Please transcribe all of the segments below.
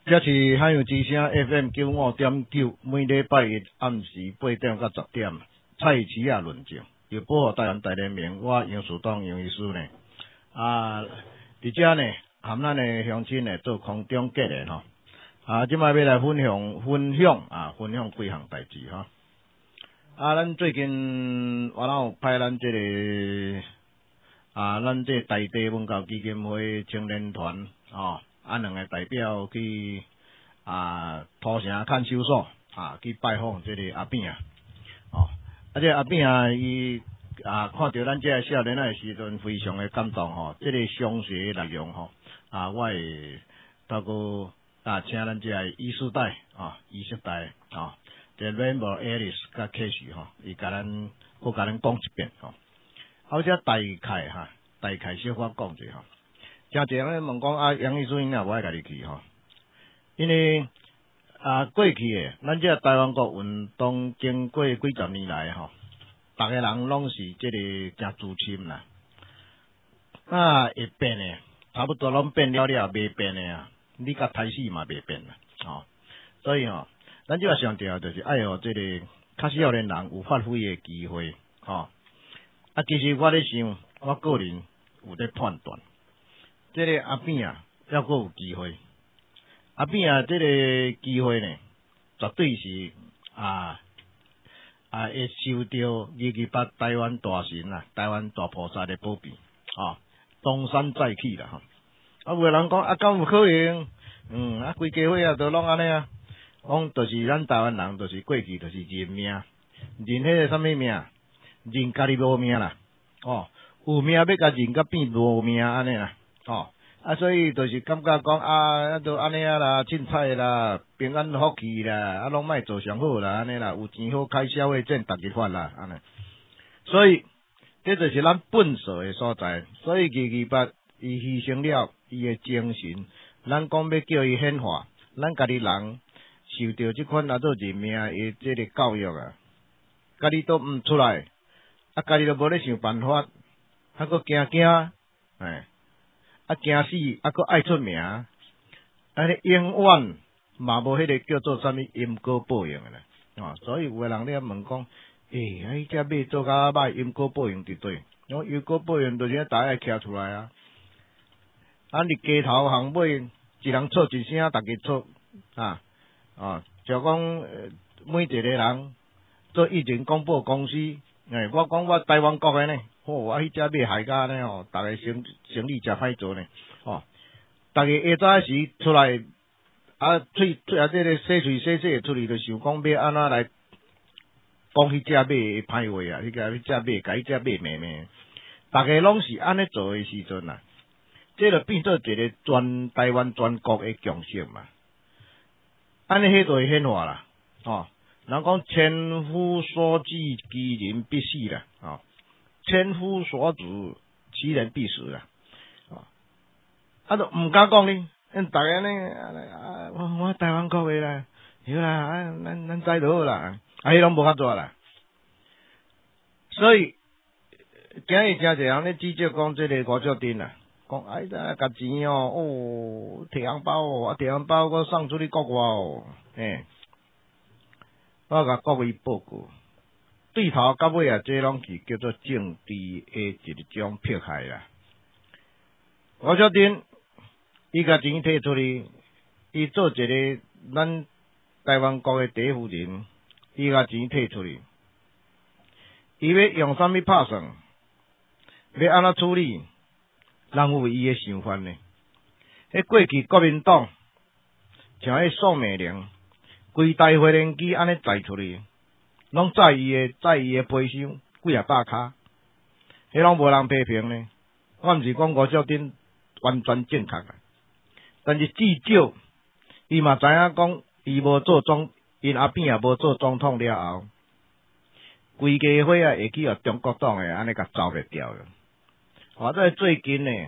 这是海洋之声 FM95.9，每礼拜一暗时8点到10点，蔡奇亚论证，由保护台湾大联盟，我杨树东杨医师呢，伫遮呢，含咱的乡亲呢做空中结的吼，即摆要来分享几项代志吼。咱最近我有派咱这个咱这台地文教基金会青年团两个代表去土城看守所去拜访这个阿扁这个阿扁伊看到咱这个少年的时阵非常的感动这个详细的内容我会透过请咱这个医师代这 Rainbow Alice 甲 Casey 伊甲咱讲一遍这大概小可讲者真侪人问讲杨医师应该无爱家己去因为过去的咱这台湾国运动经过几十年来逐个人拢是这个真自深啦，会变的差不多拢变了，未变的你甲台死嘛未变啦所以咱这个上调就是爱互这个较少年人有发挥的机会其实我咧想，我个人有咧判断。这个阿扁还阁有机会，阿扁这个机会呢，绝对是会受到228台湾大神台湾大菩萨的保庇东山再起啦有个人讲敢有可能？规家伙都拢安尼讲就是咱台湾人，就是过去就是认命，认迄个什么命？认家己无命啦有命要甲认甲变无命安尼啦所以就是感觉讲都安尼啦，凊彩啦，平安福气啦，拢莫做上好啦，安尼啦，有钱好开消费赚，逐日发啦，安尼。所以这就是咱本色的所在。所以228伊牺牲了伊的精神，咱讲要叫伊显化，咱家己人受到这款做人命的这个教育家己都毋出来，家己都无咧想办法，阁惊惊死，阁爱出名，安尼永远嘛无迄个叫做啥物因果报应的啦所以有个人咧问讲，迄只马做甲歹，因果报应伫对？因果报应就是大家徛出来你街头巷尾一人错一声，逐个错就讲每一个人做疫情广播公司，我讲我台湾国的呢。迄只马害甲呢逐个生意诚歹做呢逐个下早时出来这个洗嘴洗出去，就想讲要安怎来讲迄只马的歹话迄只马甲迄只马骂逐个拢是安尼做的时阵这就变做一个全台湾全国的共识嘛，安尼迄就会显化啦人讲千夫所指，其人必死啦千夫所指，其人必死啦都毋敢讲呢，逐个呢我台湾国的啦，对啦咱知道啦迄拢无法做啦。所以今日真侪人咧指责讲这个吴兆珍讲甲钱摕红包摕红包我送出去国外我甲各位报告。对头到尾这拢是叫做政治的一种迫害啦。吴兆珍伊甲钱摕出去，伊做一个咱台湾国的第一夫人，伊甲钱摕出去，伊要用啥物拍算？要安怎处理？人有伊的想法呢？过去国民党像宋美龄，规台回联机安尼载出去。拢载伊的皮箱几百卡，迄拢无人批评呢。我毋是讲吴兆珍完全正确但是至少伊嘛知影讲，伊无做因阿扁也无做总统了后，规家伙会去中国党安尼甲走袂掉这最近呢，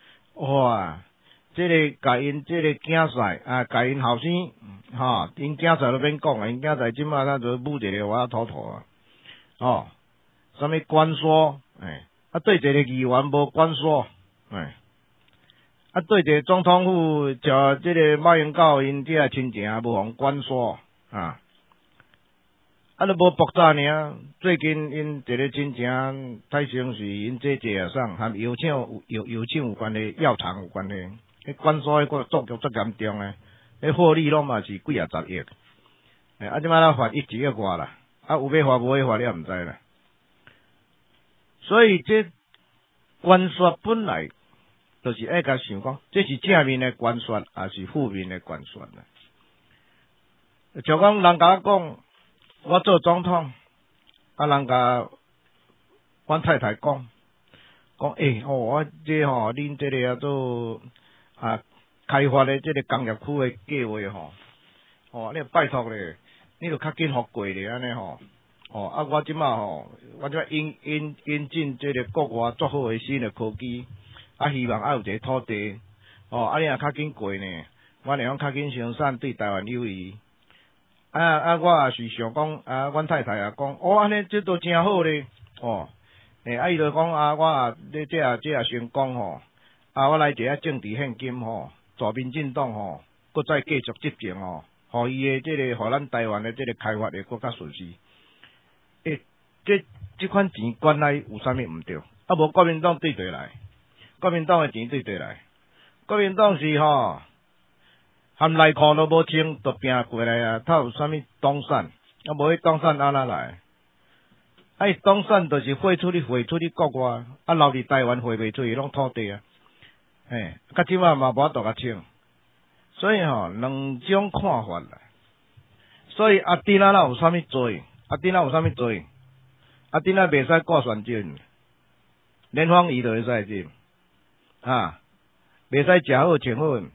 这个甲因这个囝婿甲因后生因囝婿都免讲因囝婿即马就舞一个我土土什么关说对一个议员无关说对一个总统府叫即个马英九因这亲情无互管辖啊。都无爆炸尔，最近因一个亲情太成是因姐姐啊送，和药厂有关系，药厂有关系，迄管辖迄个作局足严重诶，迄获利拢嘛是几啊十亿，即摆咱罚1亿外啦，有要罚无要罚你也毋知啦。所以这管辖本来就是爱甲想讲，这是正面诶管辖，还是负面诶管辖啦？就讲人甲我讲。我做总统，人甲阮太太讲，我这恁这个做开发的这个工业区的计划你拜托咧，你著较紧互过咧安尼我即马我即马引进这个国外足好的新的科技，希望有一个土地，你若较紧过呢，我会用较紧生产，对台湾有益。我也是想讲，阮太太也讲，安尼这都真好咧，伊就讲我这也先讲我来一下政治现金助民进党搁再继续执政互伊的这个，互咱台湾的这个开发会搁较顺遂。这款钱管来有啥物毋对？无国民党对来，国民党的钱对来，国民党是含内裤都无穿，就拼过来啊！他有啥物党产？无迄党产安怎来？党产就是汇出去国外，留伫台湾汇袂出去，拢土地啊！到即摆嘛无法度甲清，所以两种看法啦。所以阿丁有啥物做？阿丁袂使挂选战，联防伊就会使进袂使食好穿好。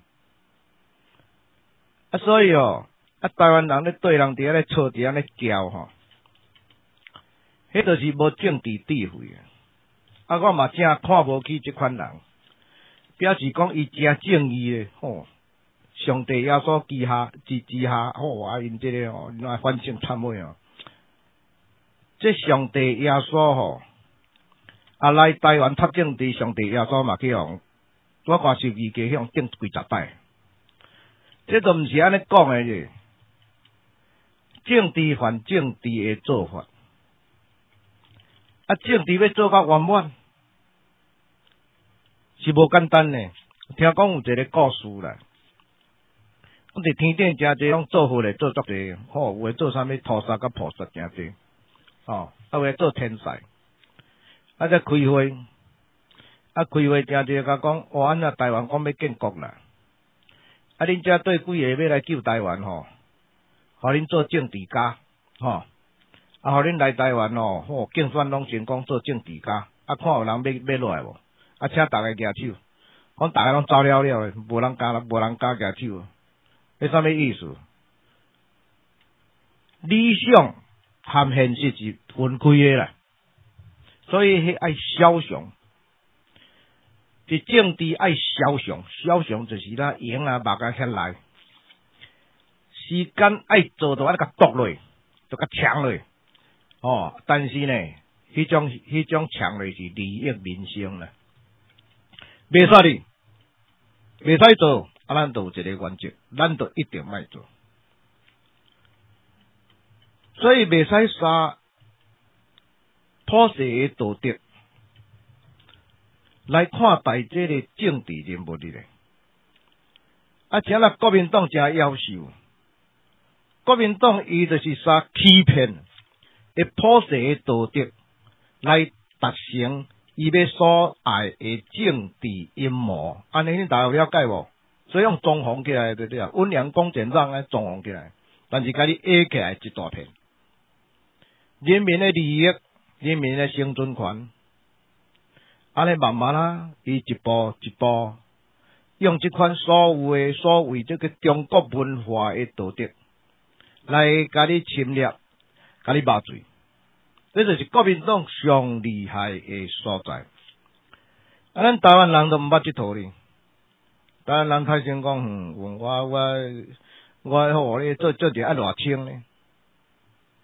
所以台湾人咧对人伫咧吵伫咧叫迄就是无政治智慧我嘛真看无起即款人，表示讲伊真正义咧上帝耶稣之下因即个反正参会这上帝耶稣来台湾读政治，上帝耶稣嘛去我看受议家顶几十摆。这都毋是安尼讲诶咧，政治犯政治诶做法，政治要做到圆满是无简单诶。听讲有一个故事啦，我伫天顶诚济拢做好咧，做足济，有诶做啥物菩萨甲菩萨诚济，有诶做天才，再开会，开会诚济甲讲，安那台湾讲要建国啦。恁遮对几个要来救台湾互恁做政治家互恁来台湾竞选拢成功做政治家，看有人要落来无？请大家举手，讲大家拢走了诶，无人敢举手，迄啥物意思？理想和现实是分开诶啦，所以迄爱小熊。伫政治爱小熊就是赢目遐来，时间爱做到甲剁落，就甲强落，但是呢，迄种强落是利益民生啦，袂使做，咱就有一个原则，咱就一定莫做，所以袂使杀普世诶道德。来看待这个政治人物咧，请国民党真夭寿，国民党伊就是杀欺骗的普世的道德，来达成伊要所爱的政治阴谋。安尼恁大家有了解无？所以用装潢起来对不对啊？温良恭俭让装潢起来，但是甲你压起来一大片，人民的利益、人民的生存权。安尼慢慢伊一步一步用这款所谓这个中国文化的道德来甲你侵略、甲你麻醉，这就是国民党上厉害的所在。咱台湾人都毋捌这套哩，台湾人太先讲，我咧做一个爱偌清呢？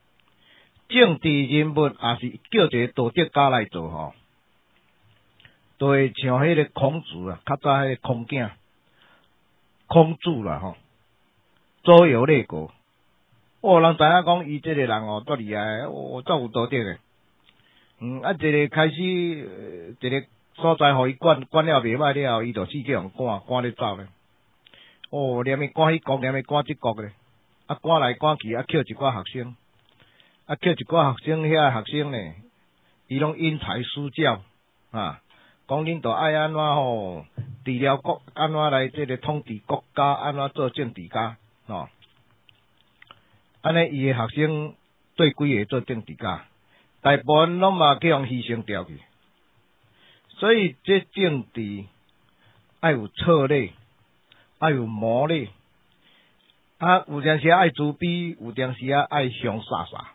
政治人物也是叫一个道德家来做都会像迄个孔子啊，较早迄个孔囝、孔子啦吼，周游列国。人知影讲伊即个人多厉害，足有道德诶。一个开始一个所在，互伊管了袂歹了后，伊就四界互赶咧走咧。连伊赶迄国，连伊赶即国咧，赶来赶去，捡一寡学生，捡一寡学生，遐学生呢，伊拢因材施教啊，讲恁着爱安怎吼，治疗国安怎来即个统治国家，安怎做政治家哦。安尼伊诶学生对规个做政治家，大部分拢嘛去互牺牲掉去。所以这政治爱有策略，爱有谋略，有阵时爱自卑，有阵时爱凶煞煞。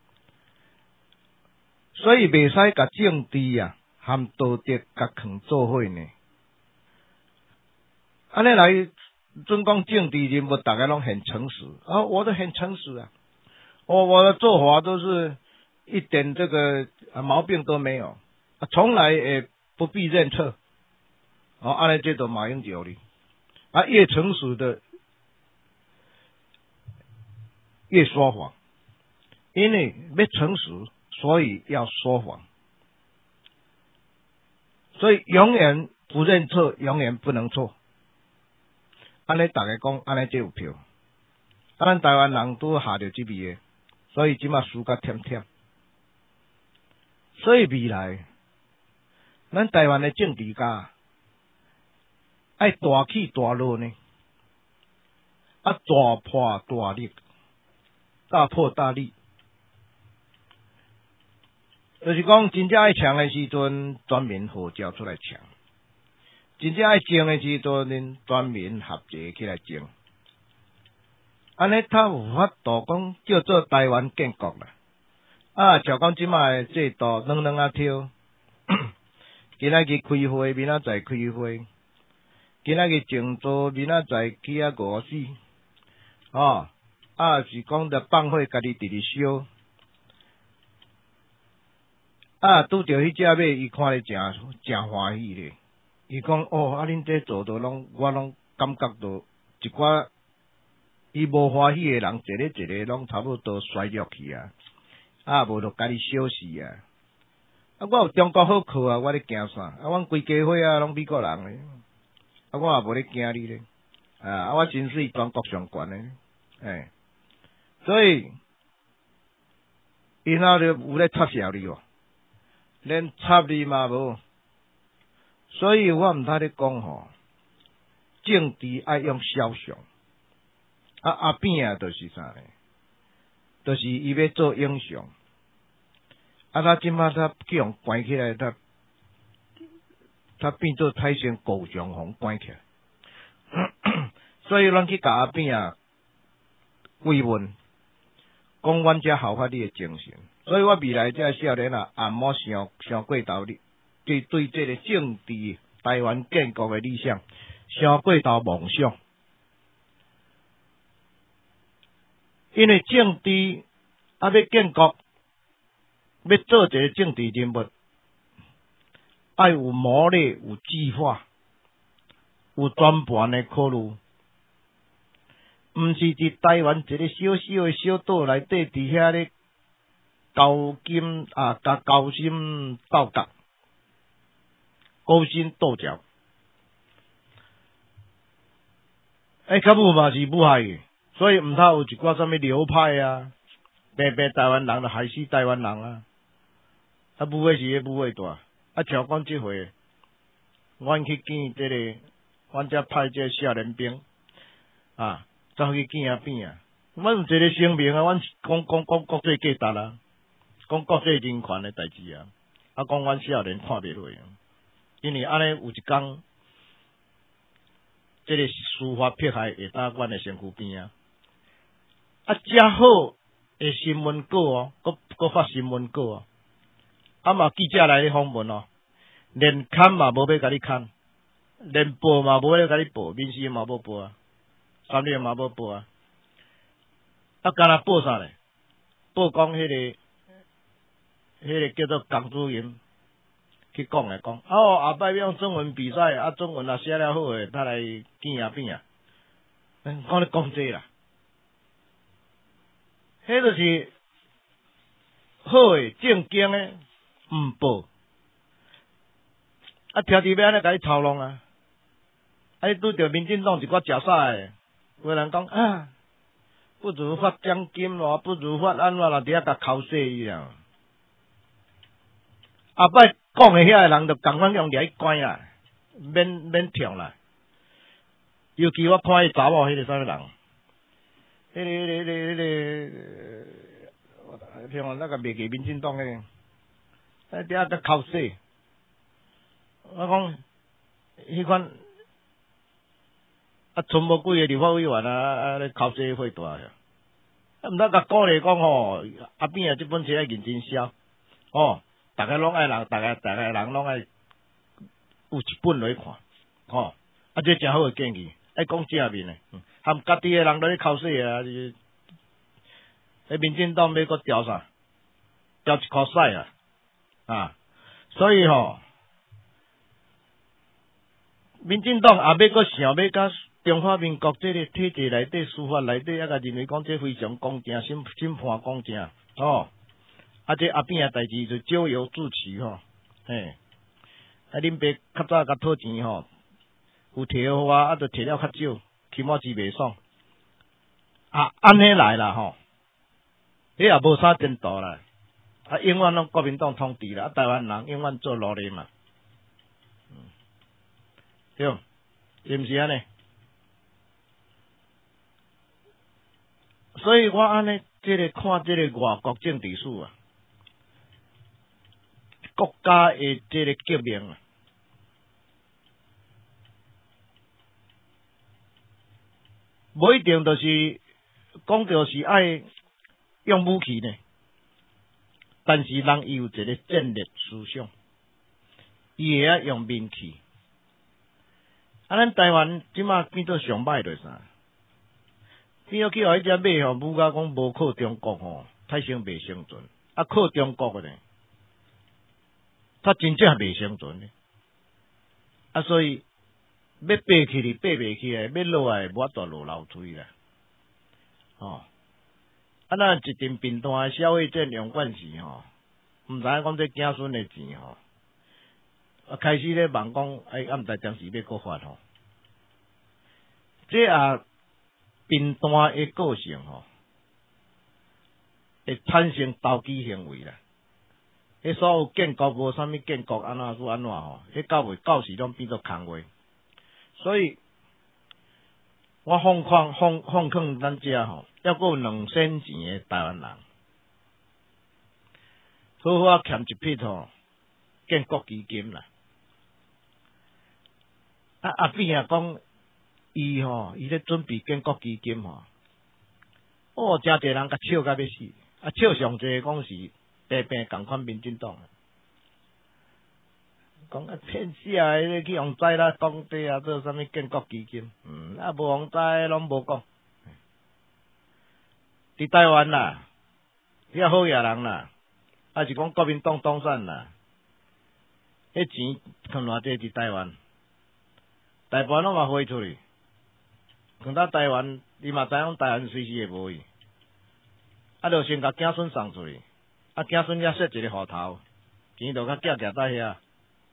所以袂使甲政治含道德甲放做伙呢。安尼来。准讲政治人物，大家拢很诚实我都很诚实啊，我的做法都是一点这个毛病都没有从来也不必认错安尼这都马英九哩越诚实的越说谎，因为要诚实，所以要说谎，所以永远不认错，永远不能错。安尼大家讲，安尼才有票。咱台湾人都下着即味诶，所以即马输甲忝忝。所以未来，咱台湾诶政治家爱大起大落呢，大破大立，大破大立。就是讲，真正爱强诶时阵，全民号召出来强。真正爱争诶时阵，恁全民合齐起来争，安尼他有法度讲叫做台湾建国啦。像讲即卖诶制度，两跳，今仔日开会，明仔载开会，今仔日静坐，明仔载起5时，是讲着放火，家己直直烧。拄着迄只马，伊看咧诚欢喜咧。伊讲恁这做到我拢感觉到一寡伊无欢喜诶人，一个拢差不多衰弱去无就家己烧死我有中国好靠我咧惊啥？阮规家伙拢美国人咧，我也无咧惊你咧，我薪水全国上悬咧，所以因就有咧插潲你连插你嘛无。所以我毋通咧讲政治爱用肖像，阿扁就是啥呢？就是伊要做英雄，他即马他去用关起来，他变做太上狗熊红关起来，所以咱去甲阿扁慰问，讲阮遮效法你的精神。所以我未来这少年莫想过头哩。对这个政治台湾建国的理想，想过头梦想，因为政治要建国，要做一个政治人物，要有谋略、有计划、有全盘的考虑，毋是伫台湾一个小小的小岛内底，伫遐咧勾心斗角。勾心斗角，较母嘛是武害的，所以毋通有一寡什么流派白台湾人就害死台湾人武的是武的大，像讲即回，阮去见这个，阮遮派这少年兵走去见扁阮有一个声明阮讲国际价值讲国际人权的代志讲阮少年看袂落因为安尼有一天，这个司法迫害会打阮的身躯边遮好的新闻稿搁发新闻稿嘛记者来咧访问连刊嘛无要甲你刊，连报嘛无要甲你报，民视嘛无报三立嘛无报干那报啥咧？报讲迄个叫做江主任。 去讲诶，讲哦，后摆要用中文比赛，啊，中文啊写了好诶，他来见啊变啊，讲咧讲这啦，迄就是好诶正经诶，毋报，啊，条条要安尼甲你操弄啊，啊，你拄着民进党一寡食傻诶，有人讲啊，不如发奖金咯，不如发安怎啦，伫遐甲口说伊啦。后摆讲诶遐个人，就共款用掠去关啦，免跳啦。尤其我看迄查某，迄个啥物人，像我那个袂记民进党诶，伫遐甲口说，我讲迄款啊，存无几个立法委员咧口说会大呀，毋通甲鼓励讲吼，阿扁啊，即本书要认真写，哦。大家拢爱人，大家人拢爱有一本来看，吼、啊，这真好诶建议，爱讲正面诶，含家己诶人都咧口水啊，迄民进党要搁调啥？调一箍屎啊！所以民进党也要搁想要甲中华民国这个体制内底、司法内底，啊，甲认为讲这非常公正、审判公正，啊，这阿扁诶代志就咎由自取嘿，啊，恁爸较早甲讨钱有摕互我，啊，就摕了较少，起码是袂爽，啊，安尼来啦迄也无啥前途啦，啊，永远拢国民党统治啦，啊，台湾人永远做奴隶嘛，对，是毋是安尼？所以我安尼看这个外国政治史啊。国家的这个革命啊，无一定就是讲着是爱用武器呢，但是人伊有一个战略思想，伊会用民气。啊，咱台湾即马变做上歹着啥？变做去互迄只马武甲讲无靠中国太生袂生存，啊靠中国呢？他真正袂生存呢，啊，所以要爬起哩爬袂起来，要落来无法度落楼梯啦，啊，那一阵频段诶消费者用惯时毋知影讲这子孙诶钱啊开始咧问讲，啊毋知当时要搁发这频段诶个性会产生投机行为啦。迄所有建国无啥物建国安怎迄到时拢变做空话。所以我奉劝咱遮要搁有2仙钱诶台湾人，好好欠一笔建国基金啦。啊阿扁讲伊咧准备建国基金真侪人甲笑甲要死，啊笑上济讲是。平共款民进党，讲骗死啊！去用灾啦，讲底啊，做啥物建国基金？啊无用灾拢无讲。伫台湾啦，遐好野人啦，还是讲国民党当选啦，迄钱藏偌济伫台湾，大部分拢嘛花出去，藏到台湾，伊嘛知影台湾随时会无去，啊，就先甲子孙送出去。啊，子孙也设一个户头，钱就较夹在遐。啊，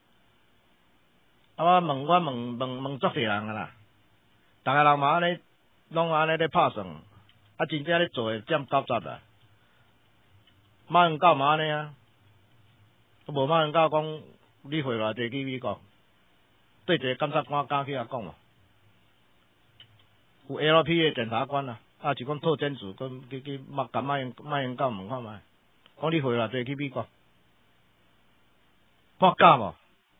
我问足侪人啦，逐个人嘛安尼，拢安尼咧拍算，啊，真正咧做诶占90%啊。马英九嘛安尼啊，无马英九讲你汇偌济去美国，对一个检察官敢去遐讲嘛？有 LP 诶检察官啊，啊是讲套检处，去甲马英九问看觅。讲你回偌济去美国，看假无？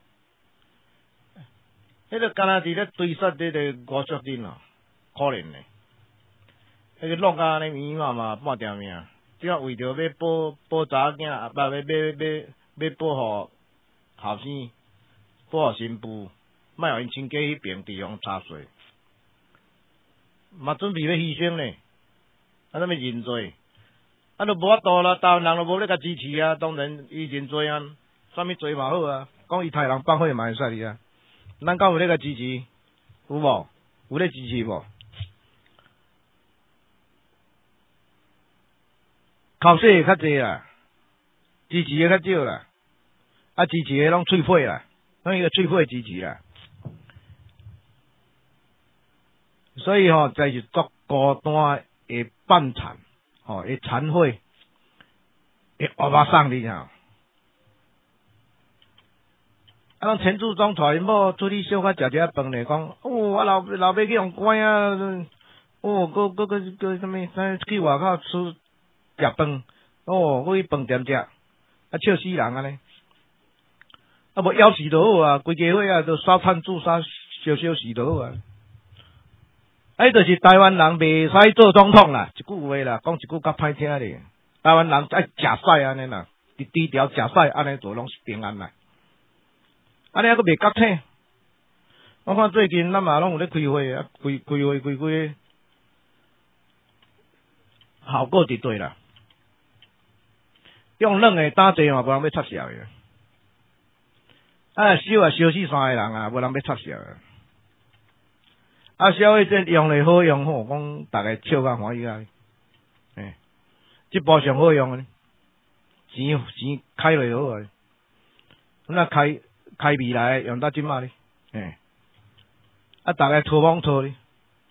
迄个敢若伫咧追杀迄个吴淑珍可怜嘞。迄个弄甲安尼迷嘛半条命，只要为着要保查囝，要保护后生，保护新妇，莫互因亲家迄边地方插水，嘛准备要牺牲嘞，啊，怎么认罪？啊，就无法度啦，台湾人就无咧甲支持啊，当然伊认罪啊，啥物罪嘛好啊， 讲伊杀人放火嘛会使哩啊，咱敢有咧个支持？有无？有咧支持无？口水会较济啦，支持的较少啦，啊支持的拢喙血啦，拢伊个喙血支持啦。所以这是作孤单的饭残，会残血，会活肉送你吼。咱陈志忠带因某出去小可食一下饭咧，讲我老爸去用关啊，个什么？去外口吃饭，我去饭店食，笑死人安尼。无枵死就好啊，规家伙啊，都刷餐煮刷烧死就好啊。就是台湾人袂使做总统啦，一句话啦，讲一句较歹听咧。台湾人爱食屎安尼啦，低调食屎安尼就拢是平安啦。安尼还阁袂觉醒。我看最近咱嘛拢有咧开会啊，开会，效果伫对啦。用冷诶打坐嘛，无人要插潲诶。烧死3个人啊，无人要插潲诶。消费者用咧好用吼，讲大家笑甲欢喜啊！这部上好用诶，钱开落好啊！那开未来用到即马咧，大家拖网拖咧，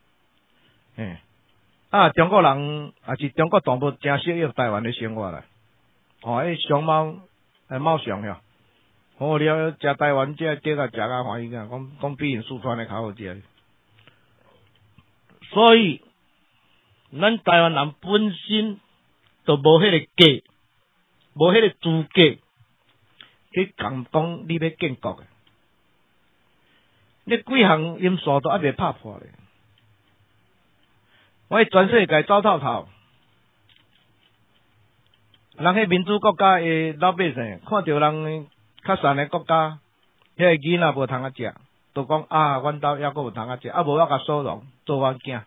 中国人也是中国动物真适应台湾的生活啦。熊猫熊哟，了食台湾这鸡啊，食甲欢喜啊！讲比因四川的较好食。所以，咱台湾人本身就无迄个价，无迄个资格去讲你要建国的。你几项因素都还袂拍破咧。我全世界走透透，人迄民主国家的老百姓看到人较善的国家，迄个囡仔无通啊食。都讲阮兜还阁有通啊食，无我甲收容做阮囝。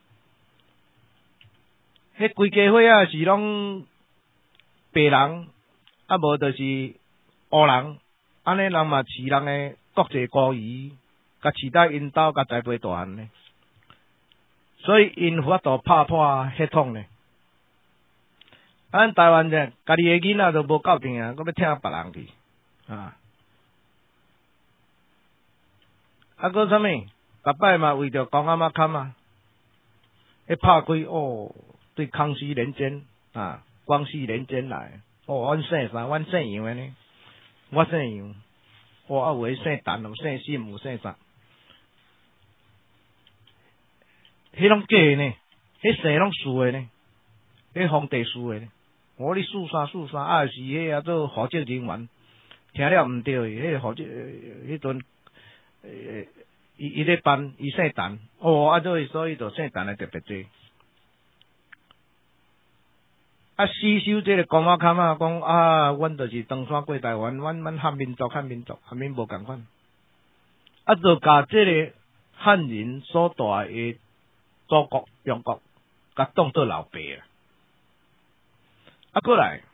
迄规家伙是拢白人，无就是黑人，安尼人嘛饲人诶国际孤儿，甲饲在因兜甲栽培大汉呢。所以因法度拍破血统呢。咱台湾者家己诶囡仔都无够定啊，阁要听别人去啊。搁啥物？逐摆嘛为着讲妈坎啊，拍开对康熙年间啊，光绪年间来，阮姓啥？阮姓杨诶呢？我姓杨，有诶姓陈，有姓沈，有姓啥？迄拢假诶呢？迄姓拢输诶呢？迄皇帝输诶呢？你输啥？是迄做户籍人员，听了毋对，迄户籍迄阵。伊咧办，伊姓陈，所以就姓陈诶特别多。吸收这个公仔坎啊，讲阮就是登山过台湾，阮汉民族，汉民无共款。就甲这个汉人所带诶祖国中国，甲当做老爸啊。过来。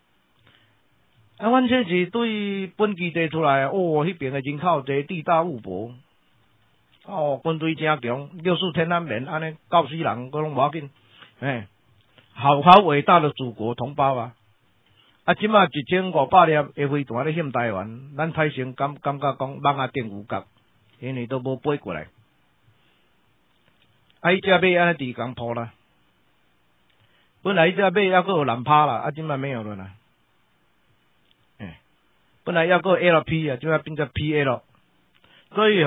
阮这是对本基地出来，迄边诶人口侪地大物博，军队真强，六四天安门安尼搞死人，佫拢无要紧，好伟大的祖国同胞啊！即马1500粒诶飞弹咧陷台湾，咱台省感觉讲网啊定有角，因为都无飞过来，伊只马安尼地港铺啦，本来伊只马还佫有蓝趴啦，即马没有了啦。本来要个 LP 啊，就要变成 PL， 所以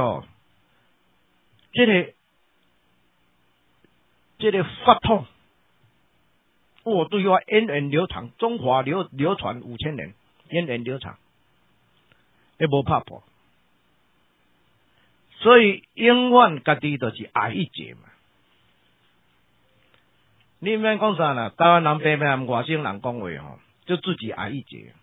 这个法统，对我源远流长，中华流传5000年，源远流长，也无拍破。所以永远家己就是爱一节嘛。你免讲啥啦，台湾人平平外省人讲话就自己爱一节。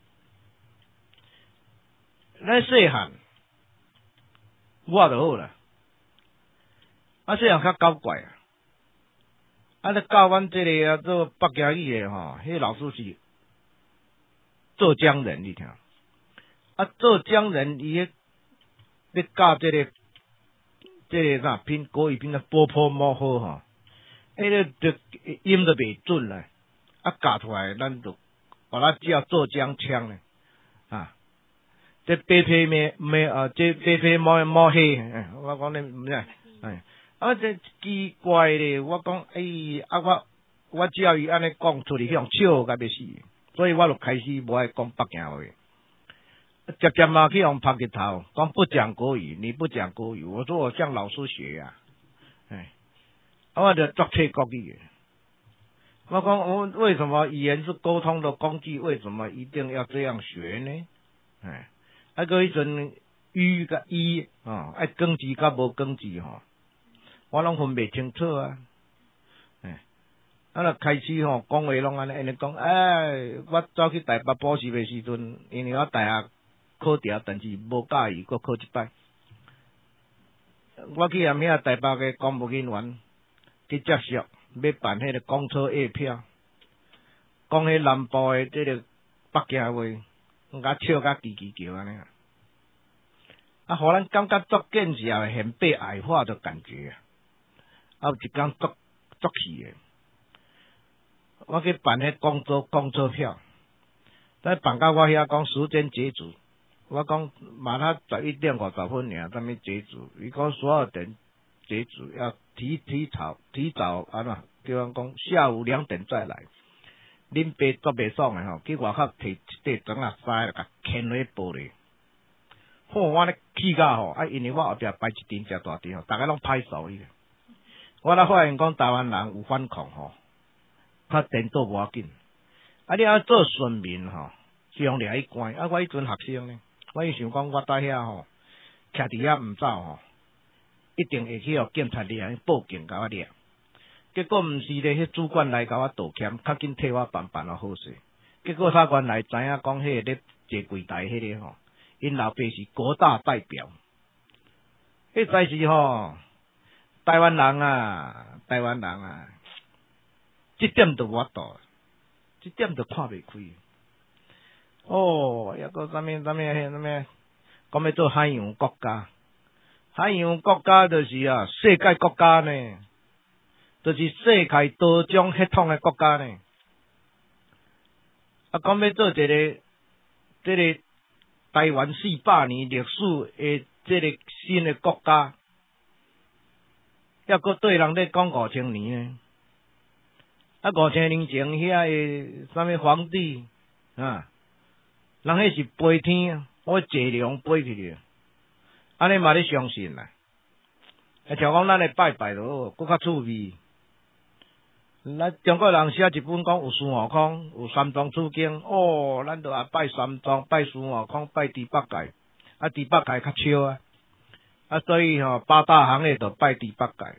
咱细汉，我就好啦。细汉较搞怪咧教阮这个做北京语的迄老师是浙江人，你听。 浙江人伊咧教这个啥拼国语拼的波波摸好吼，个就音都袂准啦，教出来咱就把它叫浙江腔咧，这白皮这白皮摸黑，我讲你唔知，这奇怪咧，我讲我只要伊安尼讲出去，向笑甲要死，所以我就开始无爱讲北京话。渐渐嘛去用拍个头，讲不讲国语，你不讲国语，我说我向老师学呀，我就作切国语。我讲我为什么语言是沟通的工具，为什么一定要这样学呢？个迄阵语甲伊爱根字甲无根字吼，我拢分袂清楚啊。就开始讲话拢安尼讲，我走去台北补习的时阵，因为我大学考掉，但是无介意，搁考一摆。我去踮遐台北的公务人员去接触，要办迄个公车月票，讲迄南部的这个北京话，甲笑甲叽叽叫安尼互咱感觉足见识也很被矮化的感觉有一天足气的。我去办迄公车票，但办到我遐讲时间截止，我讲晚上11点50分尔，啥物截止？伊讲所有人截止要提早安怎？叫人讲下午2点再来。恁爸做袂爽的吼，去外口摕一块砖仔塞，甲牵落玻璃。我咧气甲吼，因为我后壁摆一顶遮大顶吼，大家拢歹手伊。我咧发现讲台湾人有反抗吼。他颠倒无要紧，你要做顺民吼，是用掠去关。我迄阵学生呢，我想讲我在遐吼，徛伫遐唔走吼，一定会去互警察掠报警甲我掠。结果毋是咧，迄主管来甲我道歉，较紧替我办了好势。结果法官来知影讲，迄个咧坐柜台迄个吼，因老爸是国大代表，迄才是吼台湾人啊。这点就无度，这点就看袂开。抑个啥物，讲要做海洋国家，海洋国家就是世界国家呢，就是世界多种血统的国家呢。讲要做这个台湾400年历史的这个新的国家，还佫对人咧讲5000年呢。5000年前遐个啥物皇帝人迄是飞天，我坐龙飞去哩，安尼嘛咧相信啦。像讲咱咧拜拜咯，佫较趣味。咱中国人写一本讲有孙悟空，有三藏取经，咱就也拜三藏，拜孙悟空，拜猪八戒，猪八戒较笑所以八大行业就拜猪八戒，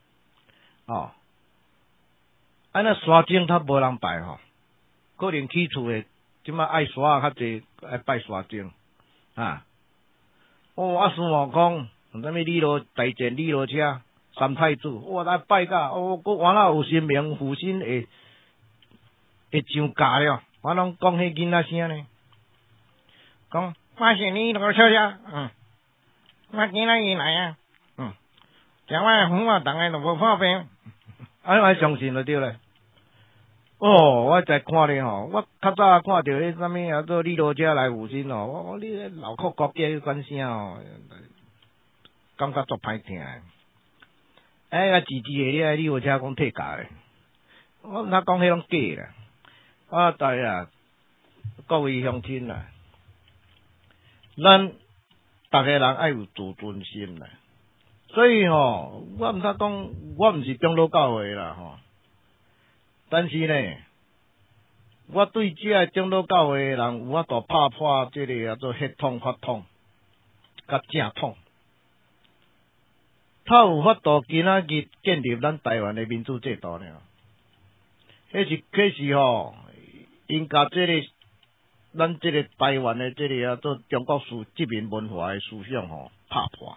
那山精他无人拜可能起厝诶，即马爱山较济爱拜山精孙悟空，啥物大战李罗车、三太子，来拜甲佫原来有神明附身会上架了，我拢讲迄囡仔声呢，讲我是李罗车我今仔日来啊，将我红我当然就无破病，我相信就对了。我才看咧我较早看到迄啥物做李罗车来附身我你脑壳国家管啥感觉足歹听自的李罗车讲退价咧，我毋知讲迄种假啦。大各位乡亲啦，咱逐个人爱有自尊心啦，所以我毋知讲，我毋是长老教会啦但是呢，我对这长老教会的人有法度拍破这个叫做血统、法统、甲正统，他有法度今仔日建立咱台湾的民主制度呢。迄是因甲这个咱这个台湾的这个叫做中国殖民文化的思想拍破。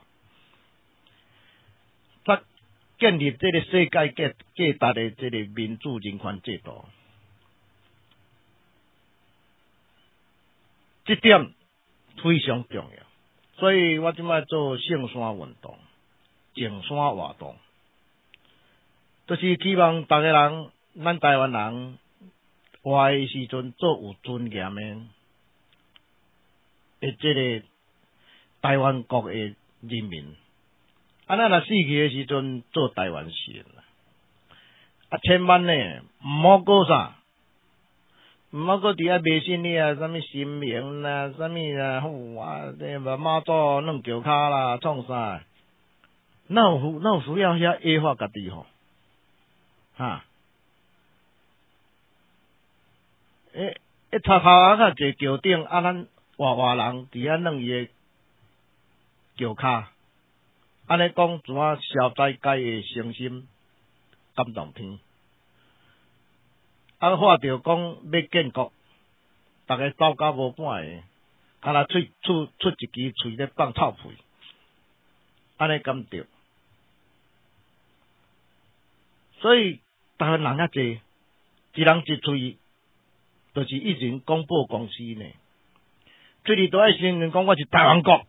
建立这个世界价值的这个民主人权制度，这点非常重要。所以我即摆做圣山运动、净山活动，就是希望逐个人，咱台湾人活诶时阵做有尊严诶，即个台湾国诶人民。安那若死去诶时阵做台湾人啊，千万呢，毋好过啥。毋好搁伫遐迷信你啊，啥物神明啦，啥物啦，这妈祖弄脚骹啦，创啥？哪有需要遐矮化家己吼？哈？头壳啊较坐桥顶，啊，咱活人伫遐弄伊诶脚骹，安尼讲怎啊消灾解诶诚心感动天。啊，话着讲要建国，逐个走甲无半个，敢若出一支喙咧放臭屁，安尼敢对？所以台湾人遐济，一人一喙，就是以前广播公司呢，最哩都爱承认讲我是台湾国，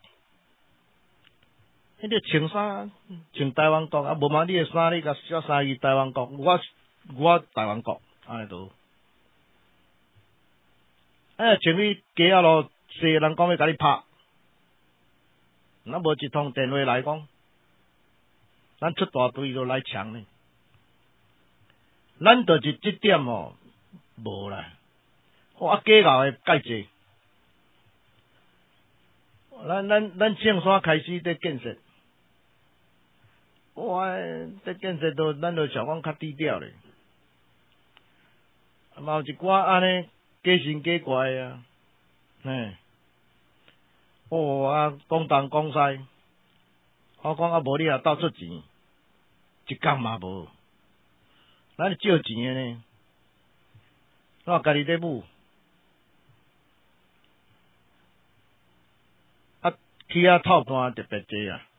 迄个穿衫穿台湾国，啊无嘛你诶衫你甲写三字台湾国，我台湾国。安尼都，穿去街仔路，西人讲要甲你拍，咱无一通电话来讲，咱出大队就来抢呢。咱就是这点哦，无啦。啊，假咬诶介济，咱正山开始在建设，在建设都咱就想讲较低调咧。嘛有一寡安尼假神假怪啊，啊讲东讲西，我讲啊无你也斗出钱，一工嘛无，咱少钱诶呢，我家己在舞，啊去遐透单特别济啊，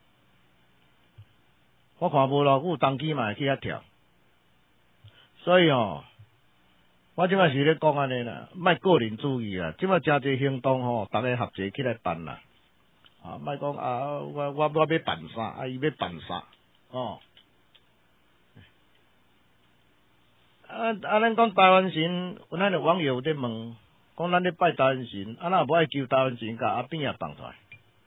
我看无偌久冬季嘛会去遐跳，所以我即摆是咧讲安尼啦，莫个人主义啦，即摆诚侪行动逐个合作起来办啦。莫讲我要办啥，伊要办啥，咱讲台湾神，咱的网友有咧问，讲咱咧拜台湾神，哪无爱求台湾神甲阿扁也放出来？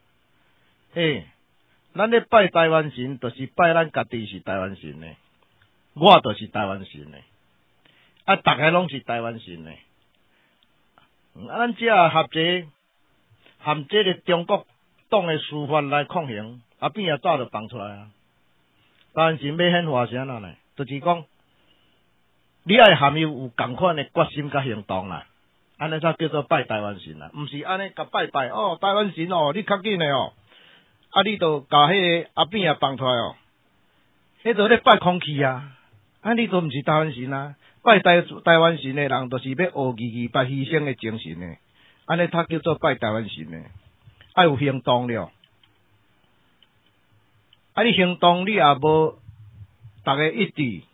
咱咧拜台湾神，就是拜咱家己是台湾神呢，我就是台湾神呢。逐个拢是台湾神诶，咱只合作，含这个中国党诶司法来抗衡，阿扁也早就放出来啊。台湾神要显化啥呢？就是讲，你爱含有共款诶决心甲行动啦，安尼才叫做拜台湾神啦，毋是安尼甲拜台湾神你较紧诶你著甲迄个阿扁也放出来迄著咧拜空气啊，你都毋是台湾神啊。拜台湾神诶人，就是要学义拜牺牲诶精神诶，安尼他叫做拜台湾神诶，爱有行动了。你行动你也无逐个一致，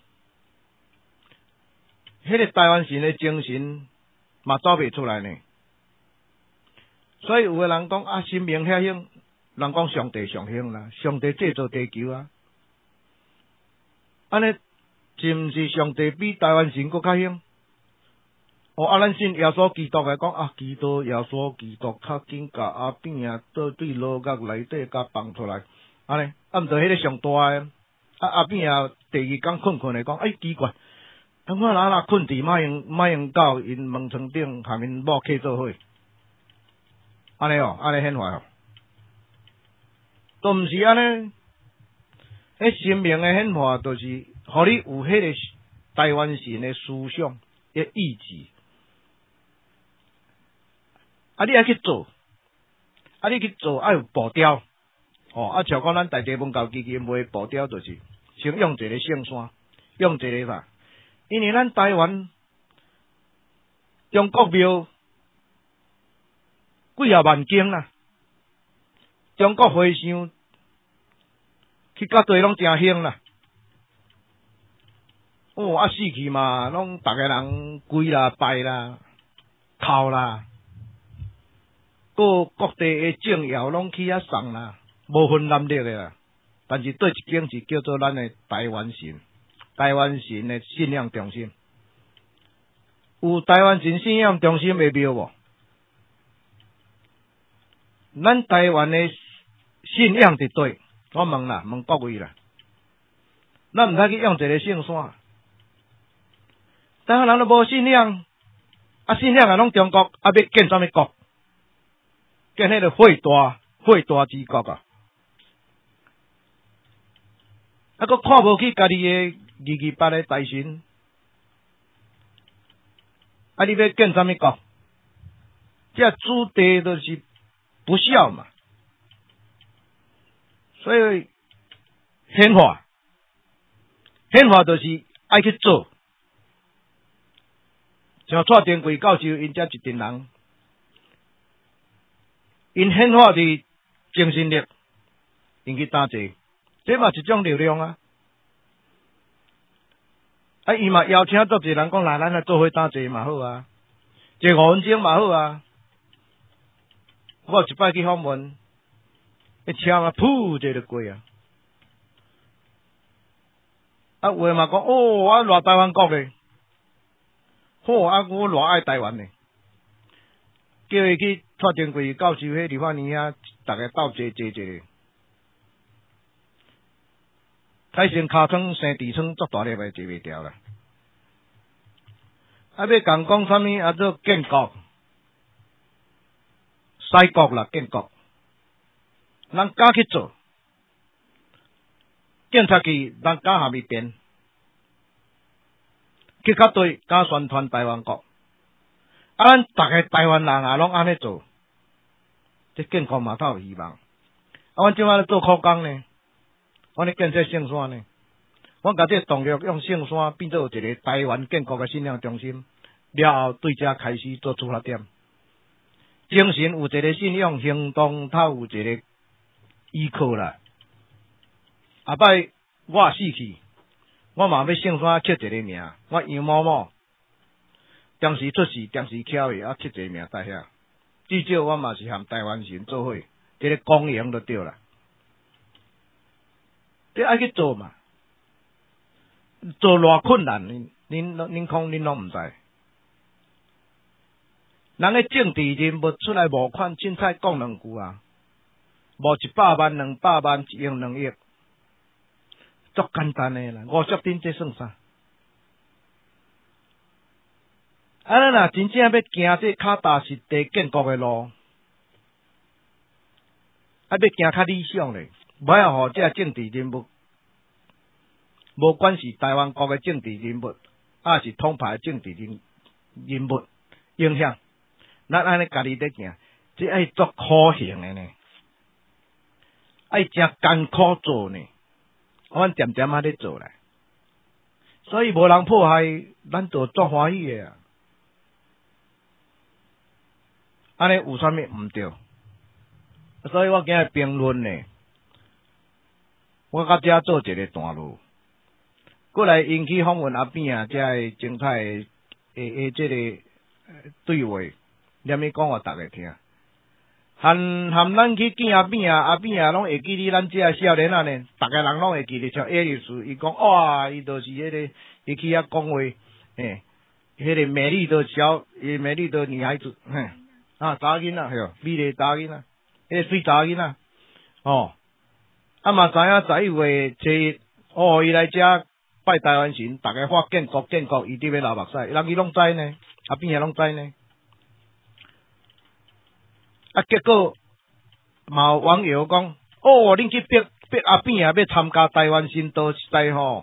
迄个台湾神诶精神嘛走袂出来呢。所以有诶人讲神明遐凶，人讲上帝上凶啦，上帝制造地球啊，安尼。是毋是上帝比台湾神搁较凶？咱信耶稣基督来讲基督耶稣基督较紧甲阿扁倒对牢狱内底甲放出来，安尼毋着迄个上大诶，阿扁第二天困诶讲，奇怪，我若困伫马英九因门床顶，含因某客做伙，安尼安尼显化都毋是安尼，迄神明诶显化就是。互你有迄个台湾神的思想、意志，你爱去做，你去做爱有步调，像讲咱大地文教基金卖步调，就是先用一个圣山，用一个啥？因为咱台湾中国庙几啊万间啦，中国和尚去到地拢诚兴啦。死去嘛，拢逐个人跪啦、拜啦、哭啦， 个各地诶政要拢去遐送啦，无分男女诶啦。但是对一间是叫做咱诶台湾神诶信仰中心。有台湾神信仰中心诶庙无？咱台湾诶信仰伫对，我问啦，问各位啦，咱毋通去用一个圣山。台湾人都无信仰，信仰拢中国，要建什么国？建迄个会大之国啊！佫看无起家己诶228个大神，你要建什么国？这主地都是不孝嘛。所以宪法就是爱去做。像蔡天贵教授因遮一群人，因宪法伫精神力，因去打坐，这嘛一种力量啊！伊嘛邀请足侪人讲，来咱来做伙打坐嘛好啊，坐5分钟嘛好啊。我有一摆去访问，车嘛噗坐就过啊。有诶嘛讲，我偌台湾国诶。好我偌爱台湾呢，叫伊去蔡天贵教授迄立法院遐，大家斗坐，开成尻川生痔疮，足大粒诶坐袂掉啦。要讲啥物做建国、西国啦，建国，人敢去做，警察去人敢下面编。去较对，敢宣传台湾国，咱逐个台湾人啊，拢安尼做，这建国嘛才有希望。阮即摆咧做苦工呢，阮咧建设圣山呢，阮甲这动力用圣山变做一个台湾建国嘅信仰中心，了后对遮开始做出发点。精神有一个信仰，行动才有一个依靠啦。后摆我死去。我嘛要圣山刻一个名，我杨某某，当时出世，当时巧的，刻一个名在遐。至少我嘛是和台湾神做伙，这个公营就对啦。这爱去做嘛，做偌困难，恁讲恁拢毋知。人个政治人物出来募款，凊彩讲2句啊，募100万、200万、1亿、2亿。足简单诶啦，50顶这算啥？咱若真正要行这脚踏实地建国诶路，要行较理想咧，无要互这政治人物，无管是台湾国诶政治人物，还是统派政治人物影响，咱安尼家己咧行，这爱足苦行诶呢，爱真艰苦做呢。阮点点仔咧做咧，所以无人迫害，咱就足欢喜诶啊！安尼有啥物毋对？所以我今日评论呢，我甲遮做一个段落，过来引起访问阿扁啊，遮个精彩诶这个对话，念伊讲互逐个听。含咱去见阿扁啊，阿扁啊拢会记哩，咱这少年啊呢，逐个人拢会记哩。像叶律师，伊讲哇，伊就是迄个，伊去遐讲话，迄个美丽的美丽的女孩子，查囡仔，嘿，美丽查囡仔，迄个水查囡仔，嘛知影11月7日，伊来遮拜台湾神，逐个发建国，伊伫要流目屎，人伊拢知呢，阿扁也拢知呢。结果嘛有网友讲，恁去逼阿扁啊，要参加台湾神道时代吼，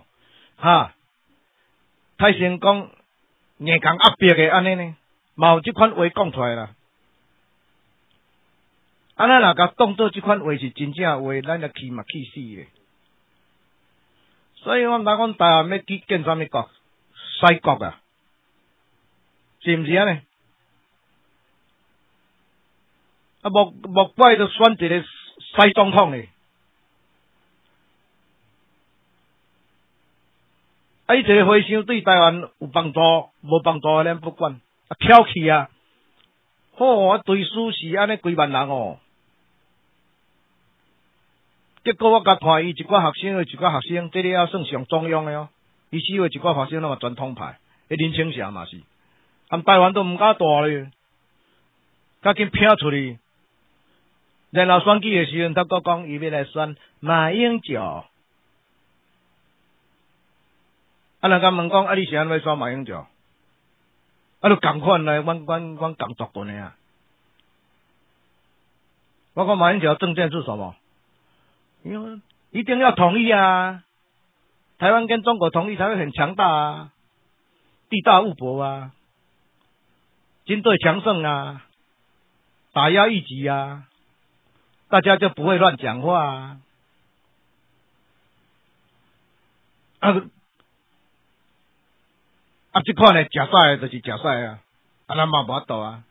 太成讲硬讲压迫的安尼呢，嘛有即款话讲出来啦。咱若甲当做即款话是真正话，咱就气嘛气死的。所以我毋通讲台湾要去建啥物国，西国啊，是毋是安尼？莫怪就选一个西总统嘞，伊一个回想对台湾有帮助，无帮助咱不管，挑起啊， 我对书是安尼几万人哦。结果我甲看伊一寡学生，这里要算上中庸的哦。伊四位一寡学生拢嘛传统派，林青霞嘛是，含台湾都毋敢大咧，甲紧拼出去。然后选举的时阵，他讲伊要来选马英九。人家问讲，你是安要选马英九？就共款来，阮共作棍的啊。我讲马英九政见是什么？因为一定要统一啊！台湾跟中国统一才会很强大啊，地大物博啊，军队强盛啊，打压异己啊，大家就不会乱讲话这款的假赛就是假赛啊，咱嘛无法度啊。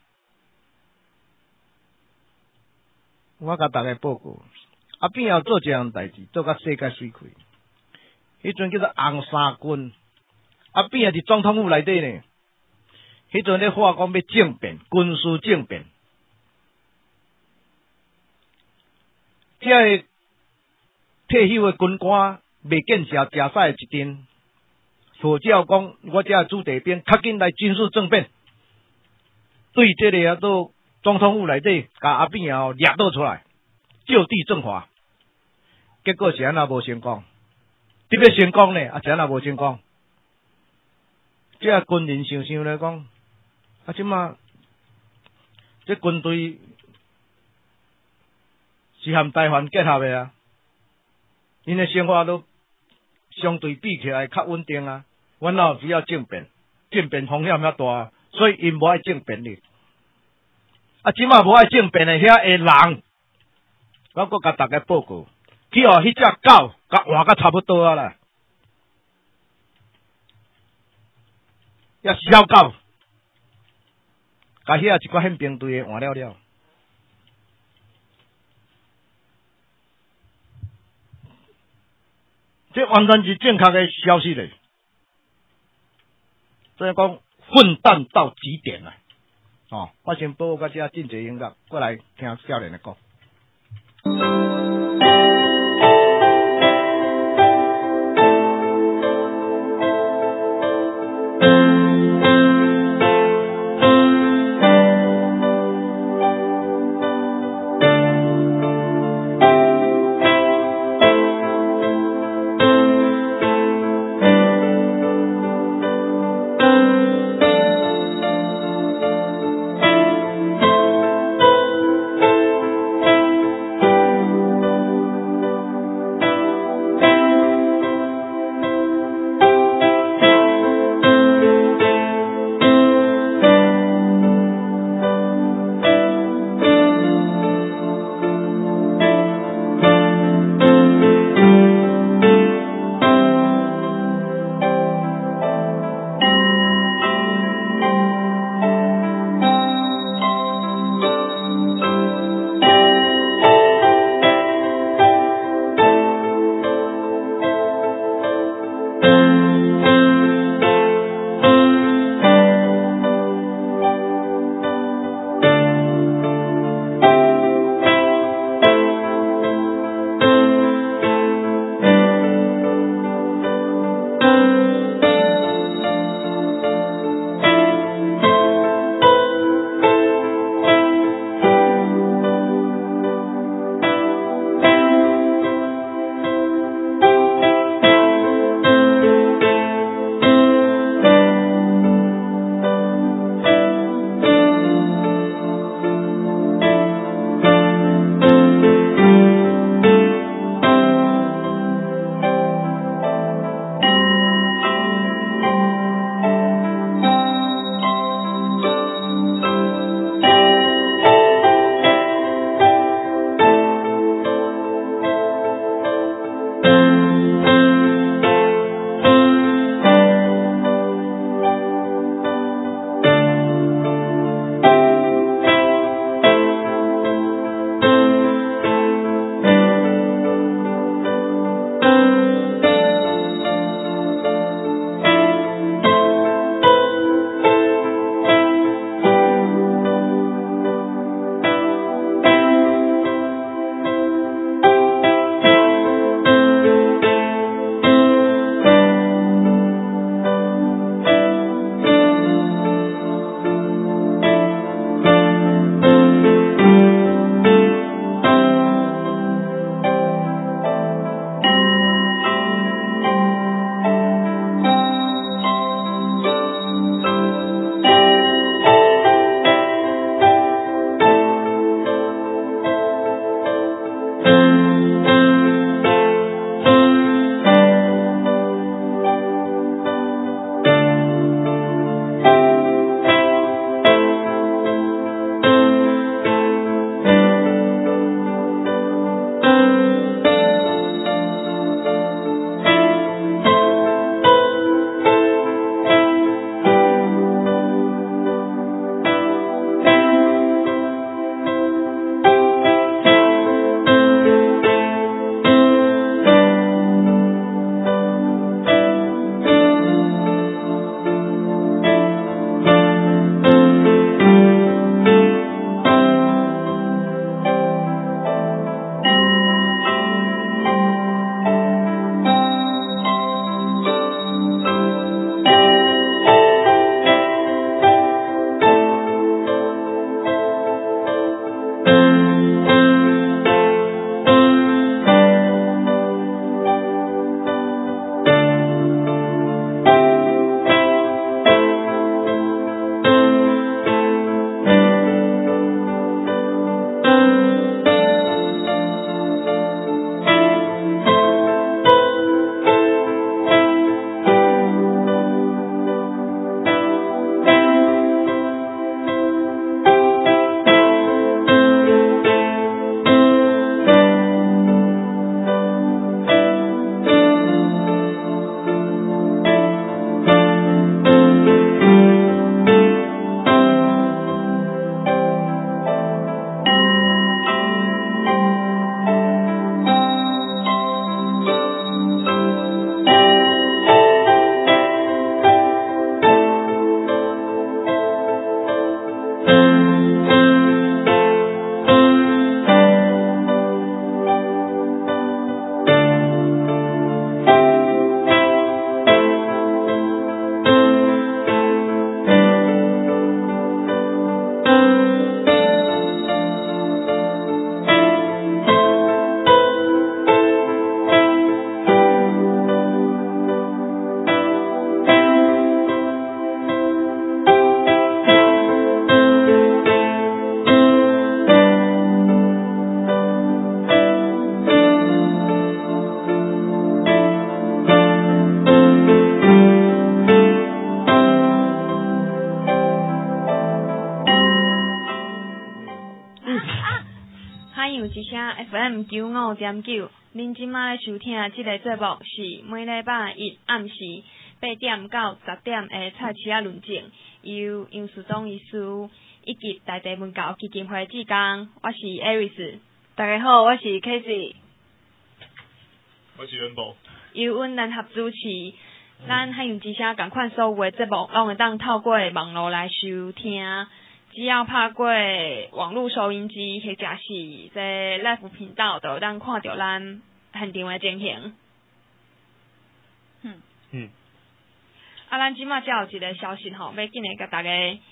我甲大家报告。变要做这样代志，做甲世界水开。迄阵叫做红衫军，变是总统府内底呢。迄阵咧话讲要政变，军事政变。这个退休的军官未建设假赛一阵，所教讲我这子弟兵较紧来军事政变，对这个都总统府内底甲阿扁掠倒出来，就地正法。结果是安那无成功，特别成功呢，是安那无成功。这军人想来讲，即马这军队是和台湾结合的啊，因的生活都相对比起来较稳定啊。阮哪有需要政变，政变风险遐大，所以因无爱政变哩。即马无爱政变的遐个人，我阁甲大家报告。去迄只狗，甲换甲差不多啊啦，也小狗，甲遐一寡宪兵队的换了了。这完全是正确的消息嘞，所以讲混蛋到极点了。我先报告到这，进一音乐，过来听少年的讲。 之声 FM 95.9，恁即马咧收听即个节目是每礼拜一暗时8点到10点的菜市仔论证，由杨树忠医师以及大地文教基金会志工，我是 Aris。大家好，我是 Casey。 我是元宝。 由阮联合主持，咱海洋之声共款所有的节目，拢会当透过网络来收听。只要拍过网络收音机或者是在 Live 频道，就有当看到咱现场的情形。咱即马才有一个消息吼，要紧诶甲大家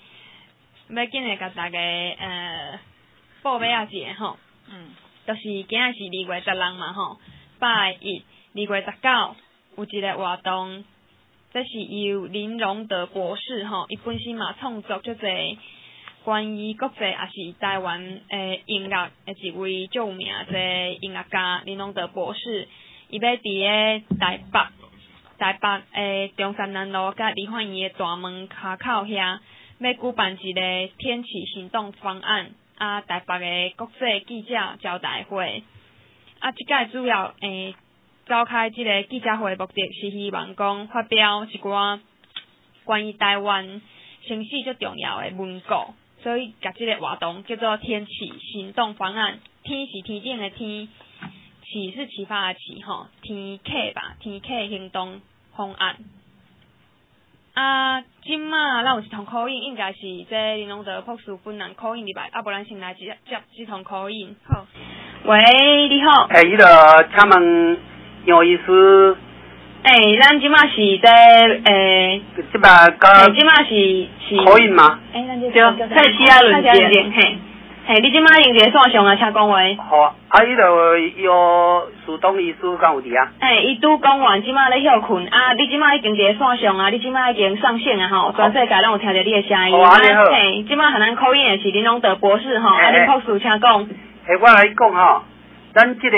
报马仔一下吼。就是今仔是2月16嘛吼，拜一2月19有一个活动，这是由林荣德博士吼，伊本身嘛创作足侪关于国际也是台湾诶音乐诶一位著名诶音乐家林荣德博士，伊要伫个台北诶中山南路甲梨焕院诶大门骹口遐，要举办一个天启行动方案台北诶国际记者招待会即届主要召开即个记者会目的是希望讲发表一寡关于台湾城市最重要诶文告。所以，甲即个活动叫做天启行动方案。天是天顶的天，启是启发的启吼，天启吧，天启行动方案。即马咱有一通call in，应该是这林荣德博士本人call in入来，无咱先来接这通call in。好，喂，你好。 迄个，请问杨医师。 咱即马是即马即马是可以吗？ 咱这对，菜市仔论证，你即马用一个线上啊，请讲话。 好，迄个有树东医师敢有伫啊？ 伊拄讲完，即马咧休困你即马已经伫个线上你即马已经上线啊吼，全世界拢有听着你的声音。 好， 即马和咱call in的是林荣德博士吼，林博士请讲。 我来讲吼，咱即个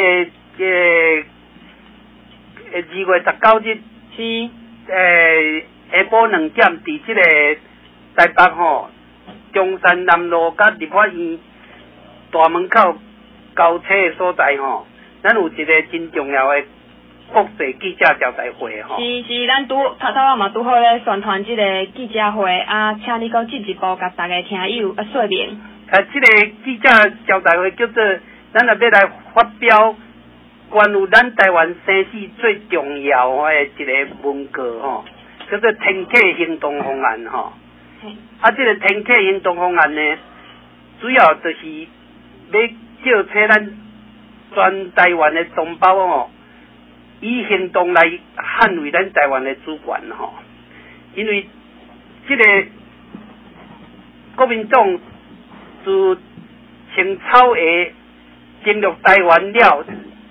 2月19日是下晡2点，伫即个台北吼中山南路甲梨焕院大门口交叉的所在吼，咱有一个真重要的国际记者招待会吼。 是，咱头仔嘛拄好咧宣传即个记者会请你搁进一步甲大家听友说明。 即个记者招待会叫做，咱也要来发表关于咱台湾城市最重要的一个文告吼，叫做天启行动方案吼。即个天启行动方案呢，主要就是要叫请咱全台湾的同胞吼，以行动来捍卫咱台湾的主权吼。因为即个国民党自清草鞋侵略台湾了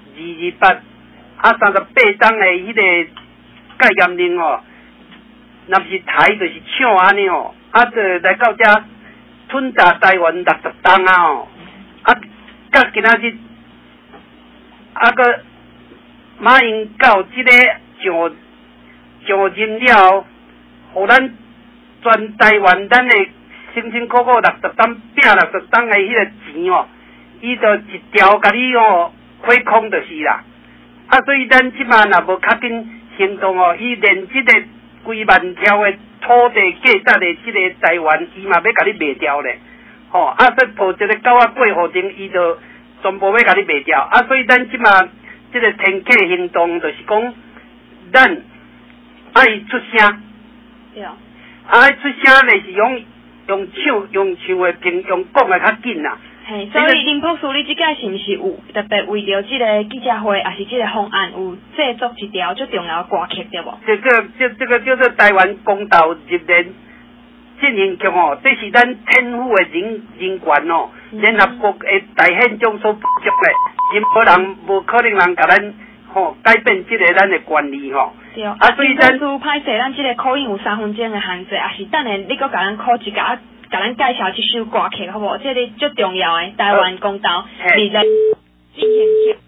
22838章的迄个戒严令吼，若是台就是抢安尼吼，就来到遮吞炸台湾60档吼，到今仔日个马英九即个上任了，互咱全台湾咱的辛辛苦苦60档拼60档的迄个钱吼，伊就一条甲你亏空就是啦。所以咱即马若无较紧行动伊连即个几万条的土地价值的即个台湾，伊嘛要甲你卖掉咧。所以抱一个狗仔过户证，伊就全部要甲你卖掉。所以咱即马即个天启行动，就是讲咱爱出声。 对。 出声咧是用唱的平，用讲的较紧啦。 所以林博士，你即届是毋是有特别为着即个记者会，还是即个方案有制作一条最重要的歌曲对无？ 这个叫做台湾公道入联进行曲吼，这是咱天府的人权联合国的大宪章所补足的，无可能人甲咱改变即个咱的权利吼。 对。所以咱歹势，咱即个call in有3分钟的限制，也是等下你搁甲咱call一甲咱介绍这首歌曲好无？这个最重要的台湾公道20进行曲。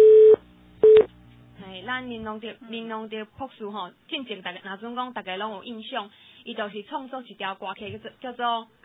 咱林荣德博士吼，进前大家若准讲大家拢有印象，伊就是创作一条歌曲叫做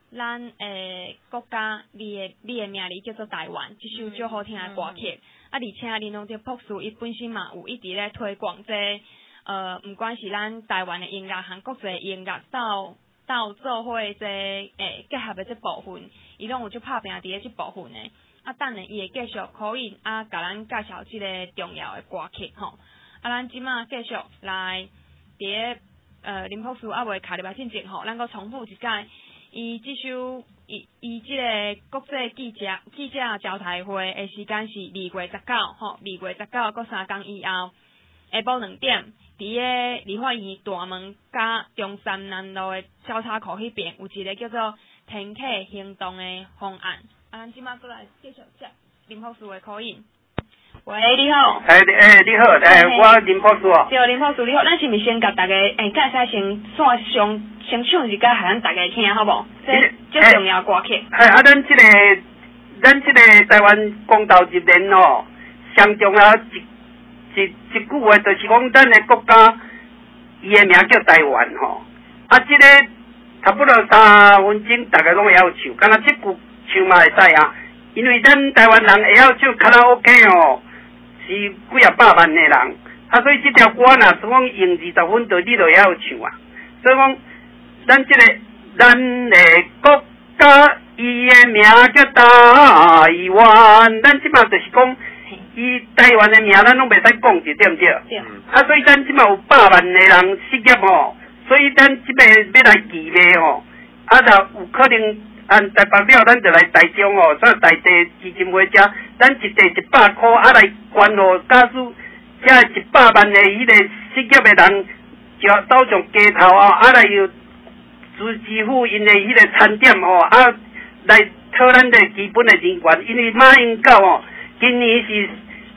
咱国家你的名字叫做台湾，这首最好听的歌曲。而且林隆德博士伊本身嘛有一直咧推广毋管是咱台湾的音乐和国际音乐到做伙结合的这部分，伊拢有就拍拼伫咧这部分的。等下伊会继续可以甲咱介绍即个重要的歌曲吼。咱即马继续来伫咧林博士未卡入来进前吼，咱搁重复一解。伊即首伊即个国际记者招待会的时间是2月19吼，2月19搁3天以后下晡2点，伫个梨花园大门甲中山南路的交叉口迄边有一个叫做天客行动的方案。咱即马过来继续接林博士的口音。喂，你好。 你好，我林博士哦。 对，林博士你好，咱是毋是先甲大家介绍先唱一下，互咱大家听好无？这最重要歌曲。 咱即个台湾公投入联哦，上重要一句话就是讲，咱的国家伊的名叫台湾吼。即个差不多3分钟，大家拢会晓唱，敢若即句唱嘛会使啊。因为咱台湾人会晓唱卡拉 OK 哦，是几啊百万的人，所以这条歌若是讲用20分钟，你就会晓唱啊。所以讲，咱的国家伊的名叫台湾，咱即马就是讲，伊台湾的名咱拢袂使讲着，对毋对？对。所以咱即马有100万的人失业吼，所以咱即个要来记咧吼，若有可能。台北了，咱就来台中哦，在台地基金会遮，咱一地100块，来捐互假使遮100万的迄个失业的人，就走上街头哦，来又支付因的迄个餐点哦，来讨咱的基本的人权。因为马英九哦，今年是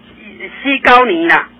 49年啦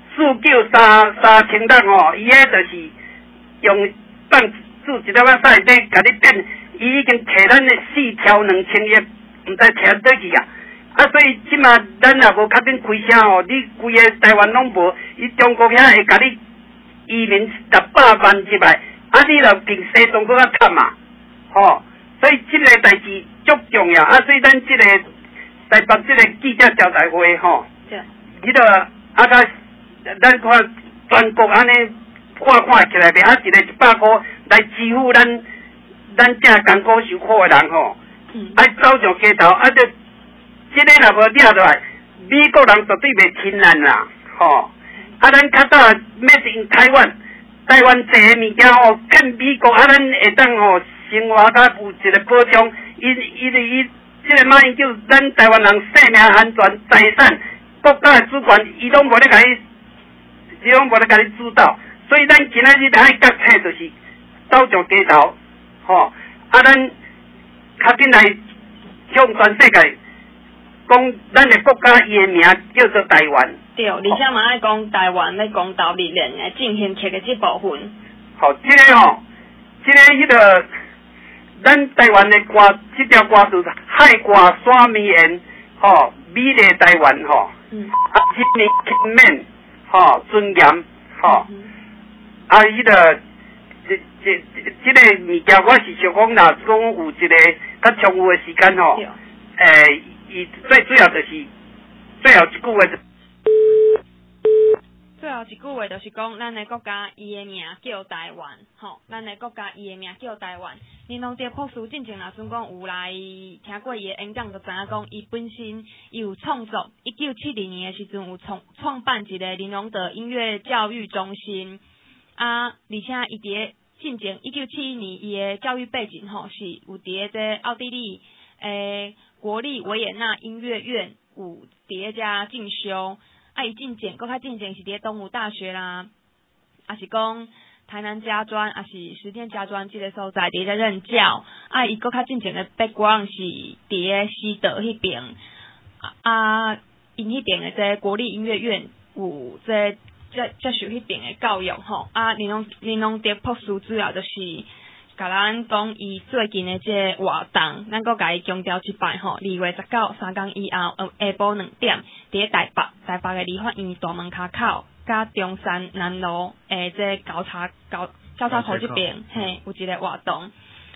，4936哦，伊迄就是用放注一粒仔屎底，甲你变。伊已经摕咱的4条2000亿，毋知摕倒去啊！所以即马咱也无较紧开声吼，你规个台湾拢无，伊中国遐会甲你移民100万入来，你著比西中国较惨嘛，吼！所以即个代志足重要所以咱即个台北即个记者招待会吼，你著甲咱看全国安尼看起来袂一个100块来支付咱正艰苦受苦的人吼，走上街头，就即个若无抓落来，美国人绝对袂亲咱啦，吼。咱较早 made in台湾这物件吼，欠美国，咱会当吼生活较有一个保障。伊即个马英九，咱台湾人生命安全、财产、国家的主权，伊拢无咧甲你主导，所以咱今仔日爱觉醒就是走上街头。咱较紧来向全世界讲，咱的国家伊的名叫做台湾。 对，而且嘛爱讲台湾咧公投立联的进行曲的这部分。 这个迄个，咱台湾的歌，这条歌就是海歌山美言，美丽台湾人民勤勉，尊严，迄个。这个物件，我是想讲，若讲有一个较充裕的时间伊最后就是最后一句话。 最后一句话就是讲，咱的国家伊的名叫台湾，咱的国家伊的名叫台湾。林隆德博士进前若算讲有来听过伊的演讲，就知影讲伊本身有创作1972年的时阵有创办一个林隆德音乐教育中心。而且伊伫咧进前1971年伊的教育背景是有伫咧这奥地利国立维也纳音乐院有伫咧遮进修，伊进前搁较进前是伫咧东吴大学啦，也是讲台南家专，也是实践家专即个所在伫咧任教，伊搁较进前的 background 是伫咧西德迄边，因迄边的这国立音乐院有接受迄边的教育林隆德博士主要就是甲咱讲伊最近的这活动，咱搁甲伊强调一摆2月19 3天以后下晡2点，伫咧台北的梨花园大门口甲中山南路这交叉口这边有一个活动。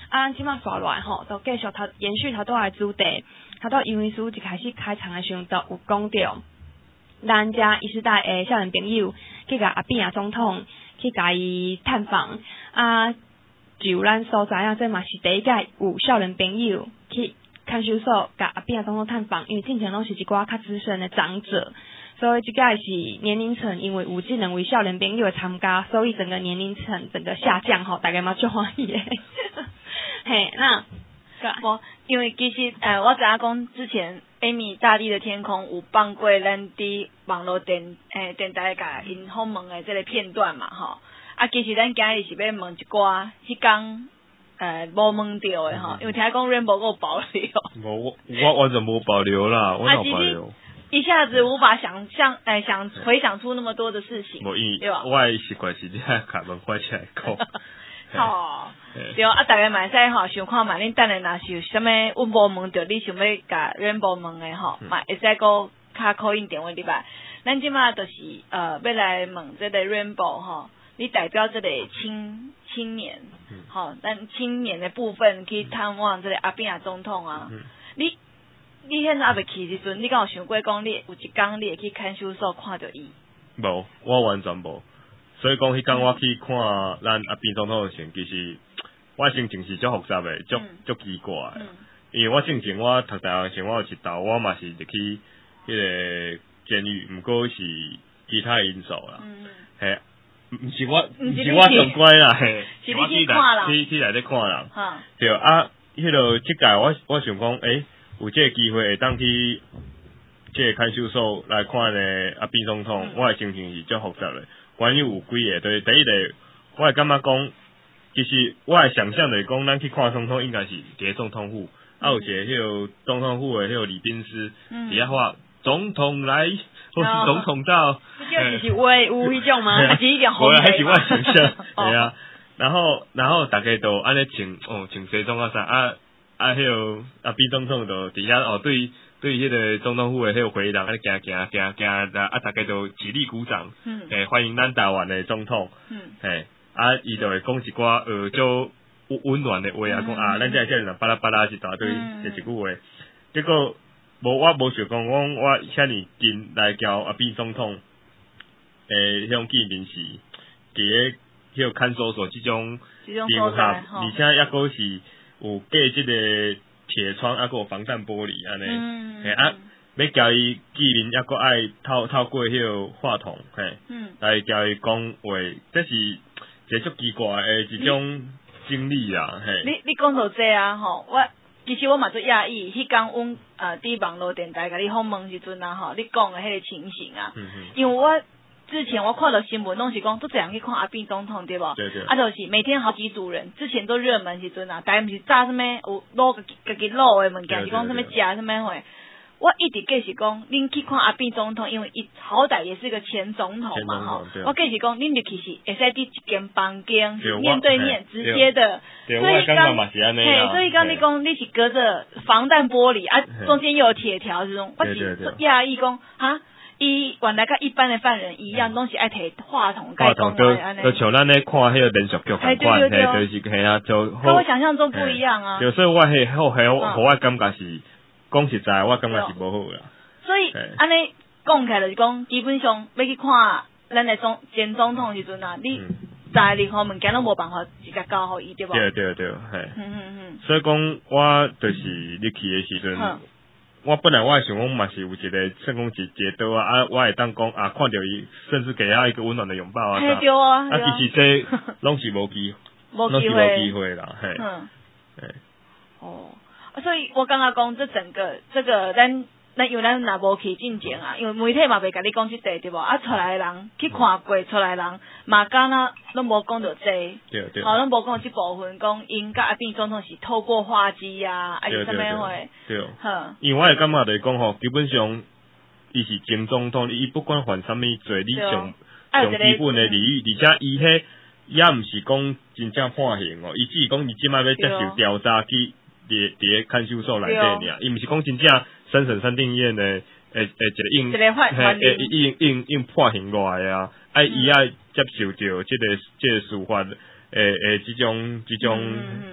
啊，即马刷来吼，就继续延续头拄仔主题，头拄杨医师一开始开场的时候就有讲到，咱遮医师代的少年朋友去甲阿扁啊总统去甲伊探访啊，就咱所知影，这嘛是第一届有少年朋友去看守所甲阿扁啊总统探访，因为之前拢是一寡较资深的长者。所以这个是年龄层，因为有这两位少年朋友的参加，所以整个年龄层整个下降吼，大家嘛最欢喜的。嘿，那我因为其实我知影讲之前 Amy 大地的天空有放过咱伫网络电台甲因访问的这个片段嘛吼。啊，其实咱今日是要问一寡迄天无问到的吼，因为听讲 Rainbow 有保留。 我完全无保留啦，我哪有保留？ 一下子无法想回想出那么多的事情，对吧？ 我的习惯是你卡门关起来讲。 好，对啊，大家嘛会使吼想看嘛，恁等下若是有啥物阮无问到，你想要甲 Rainbow 问的吼，嘛会使个卡call in电话入来。咱即马就是要来问这个 Rainbow 吼，你代表这个青年，吼，咱青年的部分去探望这个阿扁总统啊，你现在还未去时阵，你敢有想过讲你有一天你会去看守所看到伊？ 无，我完全无。所以讲，迄天我去看咱阿扁总统的时，其实我心情是足复杂的，足奇怪的。因为我之前我读大学时，我有一道我嘛是入去迄个监狱，毋过是其他因素啦。嘿，毋是我上乖啦，嘿， 是你去看人， 去内底看人。对啊，迄落即届我想讲，有这个机会会当去这个看守所来看呢阿扁总统，我的心情是足复杂的。原因有几个，就是第一个，我会感觉讲，其实我的想象就是讲，咱去看总统应该是伫总统府，有一个迄个总统府的迄个礼宾师，底下画总统来，或是总统到， 这就是我有迄种吗？还是一种红还是我想象，对啊。然后大家都安尼穿西装啊啥迄个阿扁总统就底下对迄个总统府的迄个回廊安尼行，大家都起立鼓掌，欢迎咱台湾的总统，伊就会讲一寡就温暖的话啊，讲咱这人巴拉巴拉一大堆这一句话，结果我无想讲我遐尼近来交阿扁总统，迄种见面是伫迄个看守所这种场合，而且抑个是有架即个铁窗，还有防弹玻璃安尼，要交伊见面，抑个爱透过迄个话筒，来交伊讲话，这是一个足奇怪的一种经历啊， 你讲到这啊，吼，其实我嘛最讶异，迄天阮伫网络电台甲你访问时阵啊，吼，你讲的迄个情形啊，因为我之前我看到新闻拢是讲，都这样去看阿扁总统对不？ 对。 就是每天好几组人，之前都热门时阵啊，大家毋是炸什么有卤家己卤的物件，是讲什么食什么货。我一直计是讲，恁去看阿扁总统，因为伊好歹也是个前总统嘛，吼。我计是讲，恁入去是会使伫一间房间，面对面直接的。 所以刚你讲你是隔着防弹玻璃啊，中间又有铁条这种，我是讶异讲哈。伊原来甲一般的犯人一样，拢是爱摕话筒讲安尼。 就像咱咧看迄个连续剧同款，就是系啊，就跟我想象中不一样啊。 有时候我我感觉是讲实在，我感觉是无好啦。 所以安尼讲起来就是讲，基本上要去看咱的前总统时阵啊，你在任何物件拢无办法直接交互伊，对无？ 对，嘿。所以讲，我就是你去的时阵。我本来我想讲嘛是有一个算讲是街道啊，我会当讲看到伊，甚至给他一个温暖的拥抱啊。 对啊。 其实这拢是无机会啦，嘿。 所以我刚刚讲这个咱因为咱若无去进前啊，因为媒体嘛袂甲你讲即块对无？出来的人去看过，出来的人嘛敢若拢无讲到这， 对， 拢无讲即部分，讲因甲阿扁总统是透过话机啊，还是啥物货？ 对，因为我会感觉就是讲吼，基本上伊是前总统，伊不管犯啥物罪，你上基本的礼遇，而且伊迄也毋是讲真正判刑哦，伊只是讲伊即摆要接受调查去伫看守所内底尔，伊毋是讲真正三审三定验的一个硬判刑落来啊，伊也接受着即个司法即种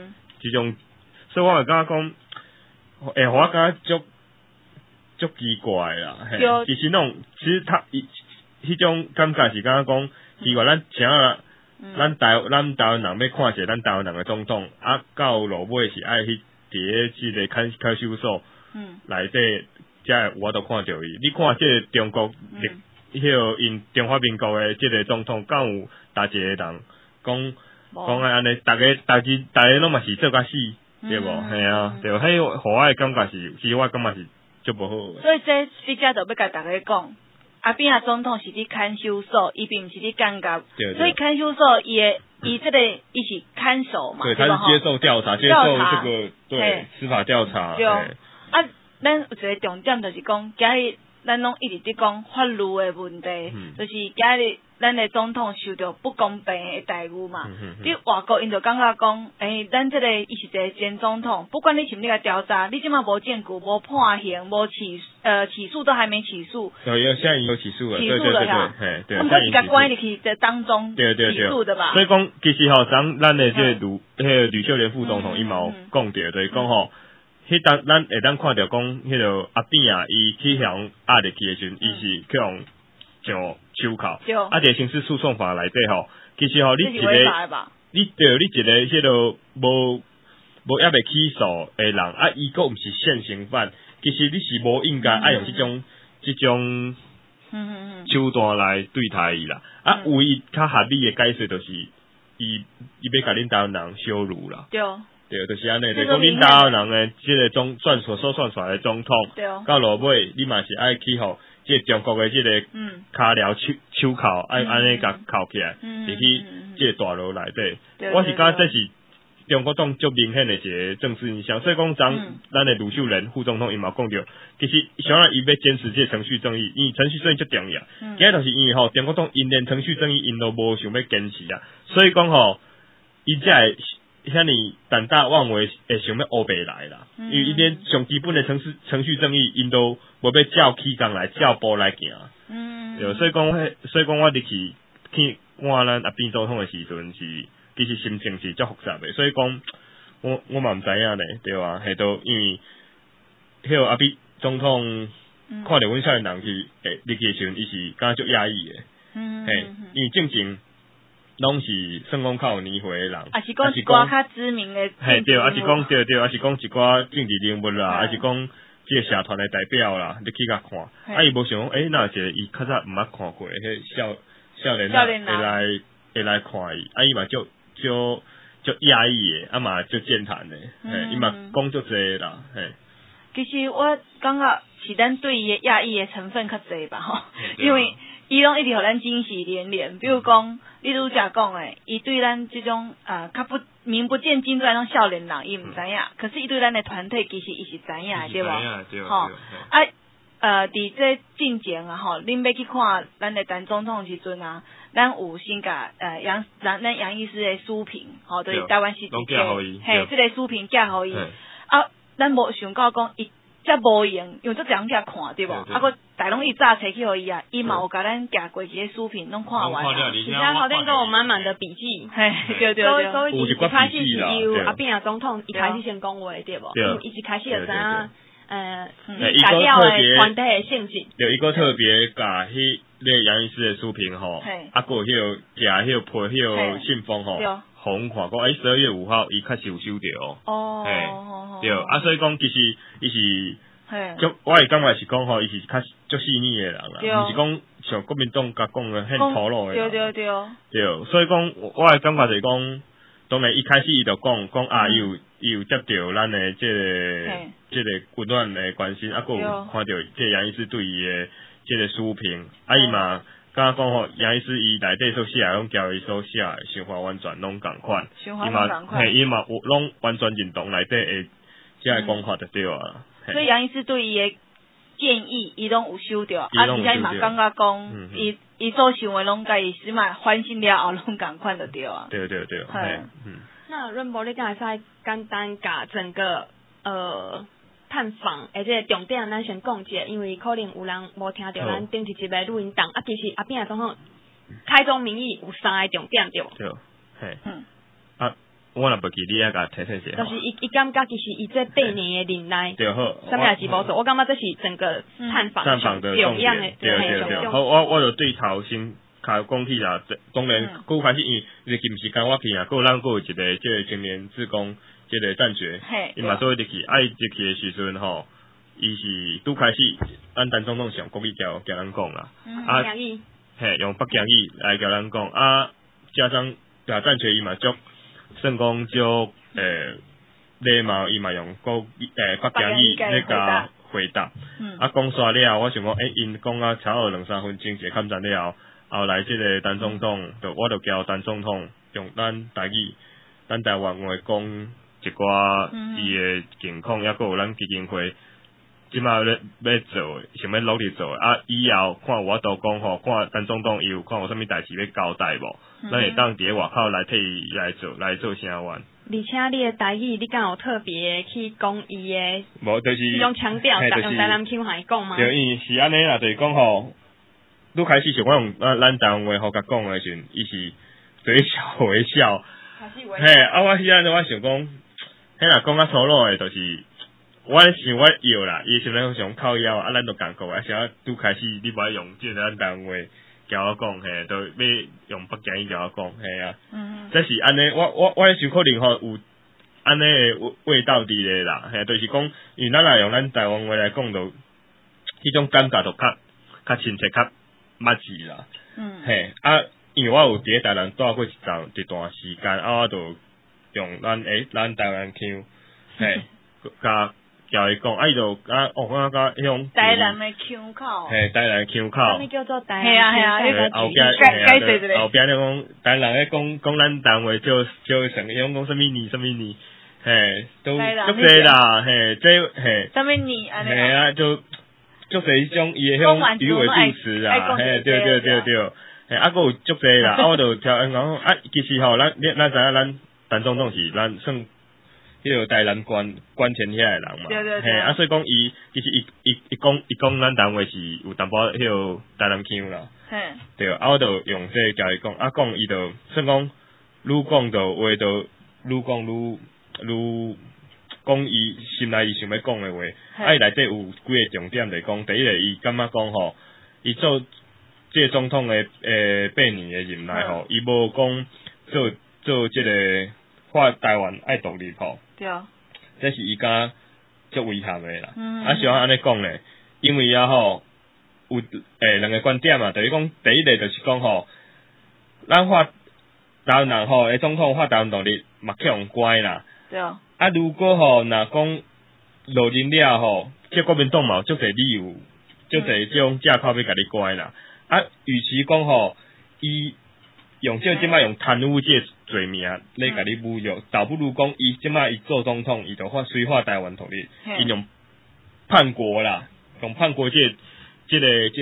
即种，所以我会感觉讲，互我感觉足奇怪啦。嘿，其实其实他迄种感觉是感觉讲，奇怪，咱请啊，咱台湾人要看一下咱台湾人的总统，到落尾是爱去伫即个看守所内底，才有法度看到伊。你看即个中国迄个因中华民国的即个总统，敢有大一个人讲安尼，大家拢嘛是做甲死，对无？嘿啊，对，迄互我的感觉是，其实我感觉是足无好。 所以这你遮就要甲大家讲，阿扁啊总统是伫看守所，伊并毋是伫监狱，所以看守所伊这个伊是看守嘛， 对，他是接受调查，接受这个对司法调查。 对，咱有一个重点就是讲，今日咱拢一直伫讲法律的问题，就是今日咱的总统受到不公平的待遇嘛。伫外国因就感觉讲，咱这个伊是一个前总统，不管你是毋是来调查，你即马无证据、无判刑、无起诉都还没起诉。 有现在有起诉了， 起诉了呀。 对， 他们是甲关入去在当中起诉的吧？ 所以讲，其实咱的这个吕秀莲副总统伊嘛有讲着，就是讲迄咱会当看到讲，迄个阿扁啊，伊去向压入去的时阵，伊是去向上手铐。这刑事诉讼法内底其实你一个，你一个迄个无还未起诉的人，伊个毋是现行犯，其实你是无应该爱用即种手段来对待伊啦。唯一较合理的解释就是伊要甲恁台湾人羞辱啦。对，就是安尼。就是讲恁台湾人诶，即个所算出来的总统，到落尾你嘛是爱去互即中国诶即个骹镣手铐，安尼甲铐起来，入去即个大楼内底。我是感觉这是中国党足明显诶一个政治影响。所以讲咱诶吕秀莲副总统伊嘛讲着，其实想要伊要坚持即个程序正义，因为程序正义足重要。今日就是因为中国党因连程序正义因都无想要坚持啊，所以讲伊才会遐尼胆大妄为，会想要乌白来啦。因为伊连上基本的程序正义，因都无要照起工来，照步来行。对，所以讲我入去看咱阿扁总统的时阵是，其实心情是足复杂的。所以讲，我嘛毋知影咧，对啊，系都因为迄个阿扁总统看到阮少年人去入去的时阵，伊是感觉足压抑的。因为正经。拢是算讲较有年岁的人， 是讲一寡较知名的， 对，是讲对，是讲一寡政治人物啦，是讲即个社团的代表啦，你去甲看，伊无想讲，那一个伊较早毋捌看过，迄少年人会来看伊，伊嘛足压抑的，嘛足健谈的，伊嘛讲足济啦， 其实我感觉是咱对伊的压抑的成分较济吧，因为伊拢一直互咱惊喜连连，比如讲。你拄则讲诶，伊对咱即种较不名不见经传种少年人，伊毋知影，可是伊对咱诶团队其实伊是知影诶，对无？吼，伫这进前恁要去看咱诶陈总统时阵咱有先甲咱杨医师诶书评，就是台湾市这个，这个书评寄互伊，咱无想到讲伊。遮无用，因为足人家看对无？个大拢伊早摕去互伊伊嘛有甲咱寄过一个书评，拢看完。 而且后面都有满满的笔记， 对。 所以一开始是由阿扁总统一开始先讲话对无？伊一开始就知影，大了的团体的性质。 对，伊个特别甲迄个杨医师的书评个有迄个寄迄个批迄个信封互阮看讲，12月5号伊确实有收到。对，所以讲其实伊是，我会感觉是讲伊是较足细腻的人啦，毋是讲像国民党甲讲的很粗鲁的。对，所以讲我会感觉就是讲，当然一开始伊就讲伊有接到咱的即个温暖的关心，有看到即杨医师对伊的即个书评，伊嘛。刚刚讲杨医师伊内底所写拢交伊所写的想法完全拢共款，伊嘛拢完全认同内底的这个讲法就对啊。 所以杨医师对伊的建议，伊拢有收到，而且伊嘛感觉讲，伊所想的拢甲伊起码反省了后，拢共款就对啊。 对。 那润波你敢会使简单甲整个探访，而且重点咱先讲者，因为可能有人无听到咱顶一集的录音档，其实阿扁总统开宗明义有3个重点对无？ 对， 我若无记你甲提提者。 就是伊感觉其实伊这8年的人内， 对好， 啥物也是无做，我感觉这是整个探访的重点，对。好，我就对头先讲起啦，当然，佫开始因为日期毋是干我去啊，佫有一个即个青年志工即个战决，伊嘛做入去，入去的时阵吼，伊是拄开始，咱陈总统上国语交咱讲啦，用北京语来交咱讲，加上战决伊嘛足，算讲足礼貌，伊嘛用北京语那个回答，讲煞了，我想讲，因讲差不多2-3分钟，一个抗战了后来即个陈总统，我就交陈总统用咱台语、咱台湾话讲一寡伊的情况，抑佫有咱基金会，即马要做，想要努力做，以后看我都讲吼，看陈总统伊有看有啥物代志要交代无，咱会当伫外口来替伊来做声援。 而且你的台语，你敢有特别去讲伊的？ 无，就是迄种腔调，用台南腔来讲吗？ 对，因为是安尼啦，就是讲吼。拄开始是我用咱台湾话互甲讲诶时阵，伊是嘴笑微笑。我迄阵我想讲，迄若讲粗鲁诶，就是我想我要啦，伊想想靠腰咱都共过，想拄开始你无爱用即个咱台湾话交我讲，都要用北京语交我讲，啊。这是安尼，我想可能吼有安尼诶味道伫咧啦，就是讲，因为咱若用咱台湾话来讲，就迄种感觉就较亲切较。捌字啦，因为我有伫台南住过一段时间，我就用咱台湾腔，甲交伊讲，伊就我甲迄种台南的腔口， 台南腔口， 啥物叫做台南腔口？ 后壁咧讲台南咧讲咱台湾话就成种讲啥物年，都足济啦， 啥物年安尼就。足侪迄种伊诶迄种语尾助词啊，对，佫有足侪啦，我就听因讲，其实吼，咱知影咱陈总统是咱算迄个台南关前遐诶人嘛， 对， 所以讲伊其实伊讲咱台湾话是有淡薄迄个台南腔啦，对，我就用这教伊讲，讲伊就算讲愈讲就话就愈讲愈。讲伊心内伊想要讲诶话，伊内底有几个重点就是讲，第一个伊感觉讲吼，伊做即个总统诶8年诶任内吼，伊无讲做即个话台湾爱独立吼， 对， 这是伊敢足遗憾诶啦。想安尼讲咧，因为吼有2个观点嘛，就是讲第一个就是讲吼，咱台湾人吼诶总统话台湾独立嘛去用乖啦， 对。 如果吼，若讲落任了吼，即国民党嘛有足侪理由，足侪即种借口要甲你关啦。与其讲吼，伊用即摆用贪污即罪名来甲你侮辱，倒不如讲伊即摆伊做总统，伊就随化台湾独立，伊用叛国啦，用叛国即个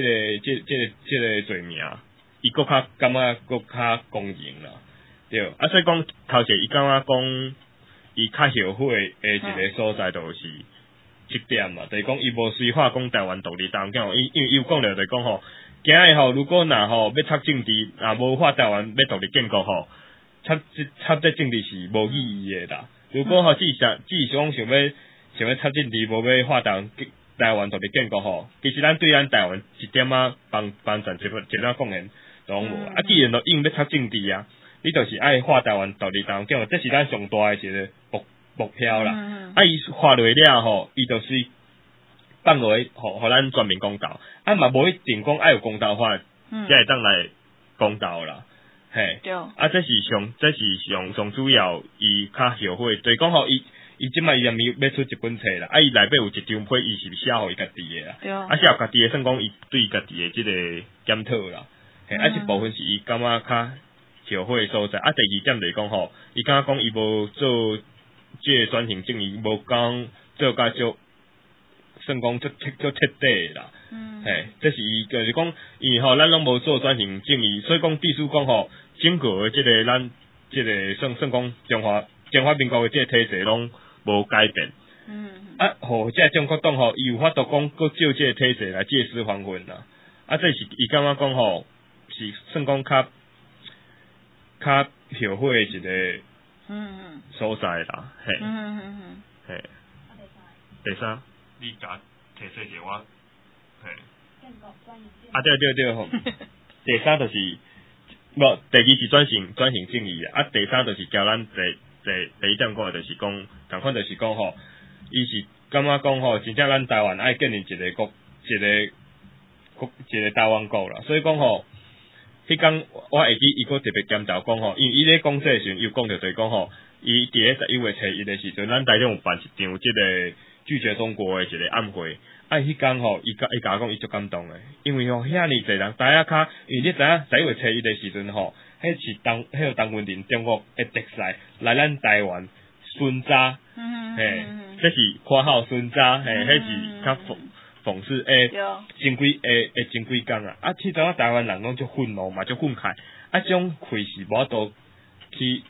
罪名，伊搁较感觉搁较公平啦，对。所以讲头前伊感觉讲。伊较后悔诶一个所在就是这点嘛，就是讲伊无随化讲台湾独立，但讲因为伊有讲了，就是讲吼，今日吼如果要插政治，无法台湾要独立建国吼，插这政治是无意义诶啦。如果只是讲想要插政治，无要发台湾独立建国吼，其实咱对咱台湾一点帮助一点贡献拢无。既然都硬要插政治啊。你就是爱画台湾独立当中，这是咱上大诶一个目标啦。伊画落了吼，伊就是放落去，互咱全民公道。嘛无一定讲爱有公道法，才会当来公道啦。这是上主要，伊较后悔，就是讲吼，伊即摆伊也要出一本册啦。伊内底有一张批，伊是写互伊家己诶啦。写互家己诶，算讲伊对家己诶即个检讨啦。一部分是伊感觉较。后悔所在，第二点就是讲吼，伊敢讲伊无做即个转型正义，无讲做甲足，算讲足彻底啦。这是伊就是讲，因为吼咱拢无做转型正义，所以讲必须讲吼，整个即个咱即个算讲中华民国诶即个体制拢无改变。吼即个中国党吼，伊有法度讲佫照即个体制来借尸还魂啦。这是伊感觉讲吼，是算讲较后悔一个所在啦，嘿，嘿，第三，你甲提示者我，嘿，对吼，第三就是，无第二是转型正义啊，第三就是交咱第一点讲就是讲，共款就是讲吼，伊是感觉讲吼，真正咱台湾爱建立一个台湾国啦，所以讲吼。迄天我会记伊个特别检讨讲吼，因为伊咧讲这时，又讲着就是讲吼，伊伫咧11月初1的时阵，咱台中有办一场即个拒绝中国的一个暗会。迄天吼，伊甲我讲伊足感动的，因为吼遐尼侪人大家卡，因为你知影11月初1的时阵吼，迄是迄邓文林中国的特使来咱台湾巡查，嘿，这是括号巡查，嘿，迄是较讽刺前几工啊，迄阵台湾人拢足愤怒嘛，足愤慨，种气是无度去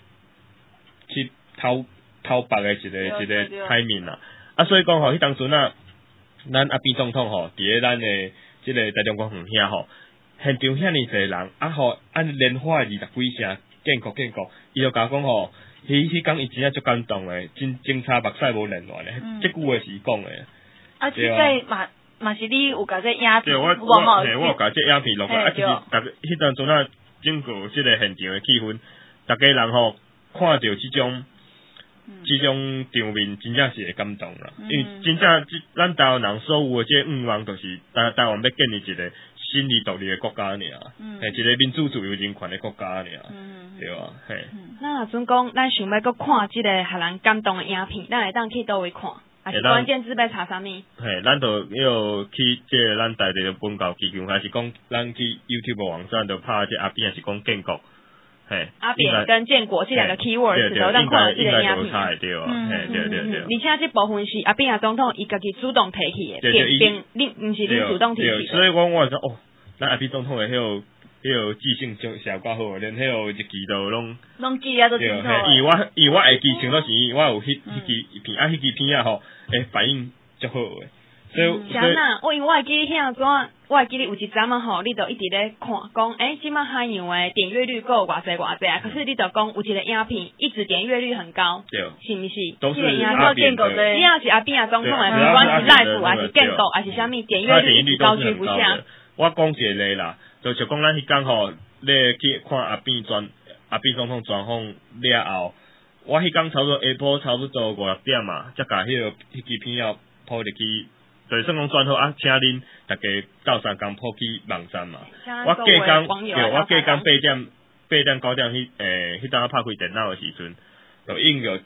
偷白的一个台面啦，所以讲吼，迄当阵啊，咱阿扁总统吼，伫咧咱的即个台中国园遐吼，现场遐尼侪人，吼连花20几声建国，伊就甲我讲吼，迄工伊真正足感动的，警察目屎无连乱的，即句话是伊讲的。 即个嘛是你有甲这影片， 对，我有甲这影片录下，其实逐个迄当阵啊，整个即个现场的气氛，逐个人吼看到即种场面，真正是会感动啦。因为真正咱台湾人所有的这愿望，就是台湾要建立一个新而独立的国家尔，一个民主自由人权的国家尔，对啊，嘿。 那若阵讲，咱想要搁看即个互人感动的影片，咱会当去倒位看？还是关键字要查啥物？ 嘿，咱就要去即个咱台地的本教基金，还是讲咱去 YouTube 网站就拍即阿扁，还是讲建国？嘿， 阿扁跟建国这两个 keywords，然后咱看到这个影片。 对啊，嘿，对。 而且这部分是阿扁总统伊家己主动提起的，并你毋是你主动提起的。 所以我说哦，咱阿扁总统的迄个记性就写够好，连迄个日记都拢记啊都清楚。 伊我会记清楚是，我有迄片迄支片啊吼，反应足好诶。所以， 因为我会记你遐怎，我会记你有一阵啊吼，你就一直咧看，讲即马海洋诶点阅率够偌济啊，可是你就讲有一个影片一直点阅率很高， 对， 是毋是？ 都是阿扁的，只要是阿扁总统诶，不管是 live 还是建国还是啥物，点阅率一直高居不下。 我讲一个例啦，就是讲咱迄天吼，咧去看阿扁总统专访了后，我迄天差不多下晡差不多5-6点嘛，才甲迄支片要抛入去。就是算讲转好请恁大家斗相共抛去网站嘛。我隔工8点9点迄当拍开电脑的时阵，就应有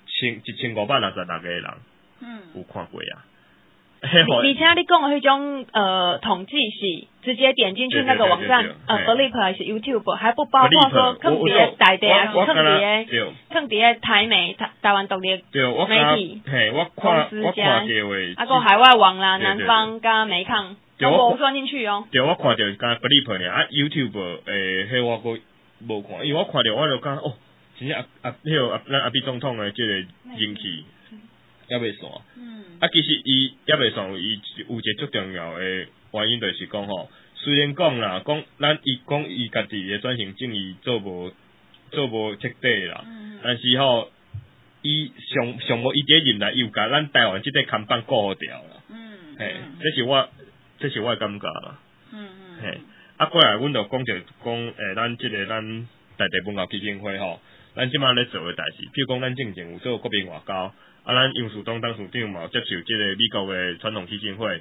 1566个人，有看过啊。 而且你讲的迄种统计是直接点进去那个网站，Flip 还是 YouTube， 还不包括说更别台地还是更别台媒台湾独立媒体公司加，个海外网啦，南方加美抗，都无算进去哦。 对，我看到加 Flip 呢，YouTube 迄我个无看，因为我看到我就讲哦，真正咱阿扁总统的这个人气。也袂散，其实伊也袂散，伊有一个足重要的原因，就是讲吼，虽然讲啦，伊家己的转型正义做无彻底啦，但是吼，伊上无伊第一任来，伊有甲咱台湾即个看板顾好掉啦，嘿，这是我的感觉啦，嘿，过来阮就讲着讲咱台地文教基金会吼，咱即摆咧做诶代志，譬如讲咱之前有做国民外交。咱杨树东当处长嘛，接受即个美国的传统基金会，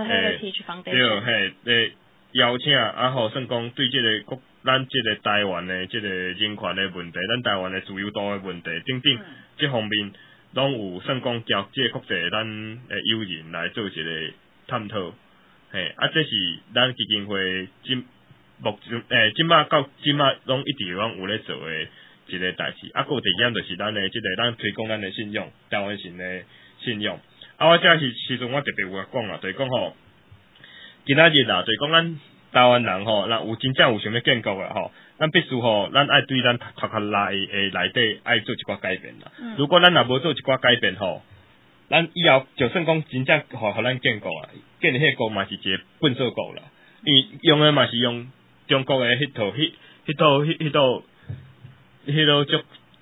对，邀请吼，算讲对即个咱即个台湾的即个人权的问题，咱台湾的自由度的问题等等，即方面拢有算讲交即个国际咱的友人来做一个探讨，这是咱基金会目前即马到即马拢一直拢有咧做诶。一个代志，还有第二点就是咱的即个咱推广咱的信用，台湾人的信用。我这时阵我特别有讲啦，就是讲吼，今仔日啦，就是讲咱台湾人吼，咱有真正有想要建国啦吼，咱必须吼，咱爱对咱头壳内底爱做一寡改变啦。如果咱若无做一寡改变吼，咱以后就算讲真正互咱建国啊，建迄国嘛是一个笨手国啦，因为用的嘛是用中国的迄套足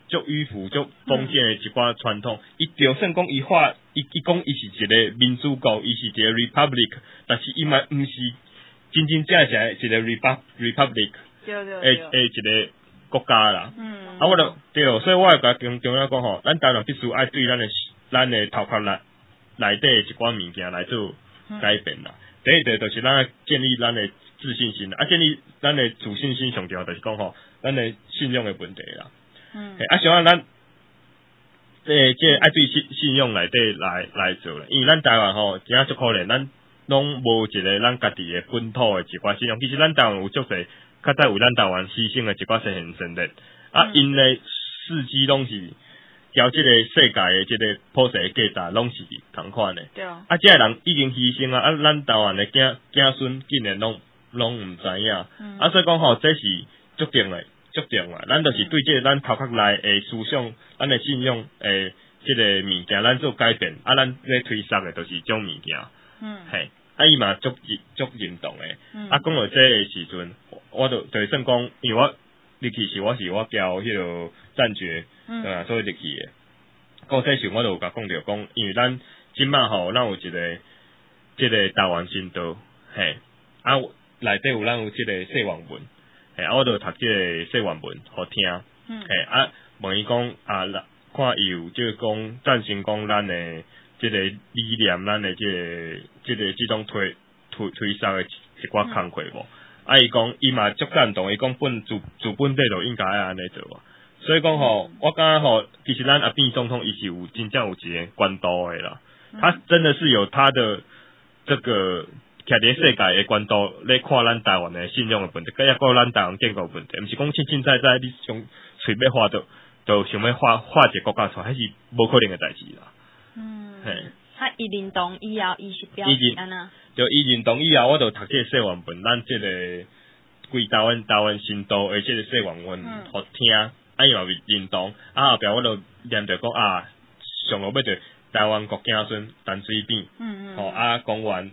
足迂腐、足封建的一寡传统。伊就算讲伊讲伊是一个民主国，伊是一个 republic， 但是伊嘛毋是真正正一个 republic 诶一个国家啦。啊，我就对，所以我会甲中央讲吼，咱台湾必须爱对咱的头壳内底一寡物件来做改变啦。第一就是咱建立咱的自信心，啊，建立咱的自信心上重要就是讲吼，咱的信用的问题啦。啊，像咱即爱对信用内底来做啦，因为咱台湾吼真正足可怜，咱拢无一个咱家己的本土的一寡信用。其实咱台湾有足侪较早为咱台湾牺牲的一寡先贤先烈，啊，因的事迹拢是交即个世界的即个普世价值拢是同款的。对啊。啊，即个人已经牺牲啊，啊，咱台湾的子孙竟然拢毋知影。啊，所以讲吼，这是足重的。咱就是对即个咱头壳内的思想，咱的信用诶，即个物件咱做改变，啊，咱咧推崇的就是种物件。嘿，啊，伊嘛足认同诶。啊，讲到这个时阵，我就算讲，因为我入去是我交迄个战决，所以入去诶。讲这时我就有甲讲着讲，因为咱即摆吼，咱有一个即个台湾新道，嘿，啊，内底有咱有即个谢王文。啊，我就读即个说文文，好听。啊，问伊讲啊，看伊有即个讲赞成讲咱的即个理念，咱的即种推销的一寡工课无？啊，伊讲伊嘛足赞同，伊讲自本地就应该安尼做啊。所以讲吼，我感觉吼，其实咱阿扁总统伊是有真正有一个关刀的啦，他真的是有他的这个。徛伫世界的关度咧看咱台湾的信用的问题，抑个咱台湾建国问题，毋是讲清在你想随便画就想要画一个国家出来，迄是无可能的代志啦。嘿， 啊，伊认同以后，伊是表示安那？ 就伊认同以后，我就读这个说文文，咱这个规台湾新都的这个说文文好听，啊伊嘛认同，啊后壁我就念着讲啊，上落要着。台湾国子孙陈水扁，啊，公元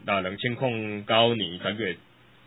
2009年3月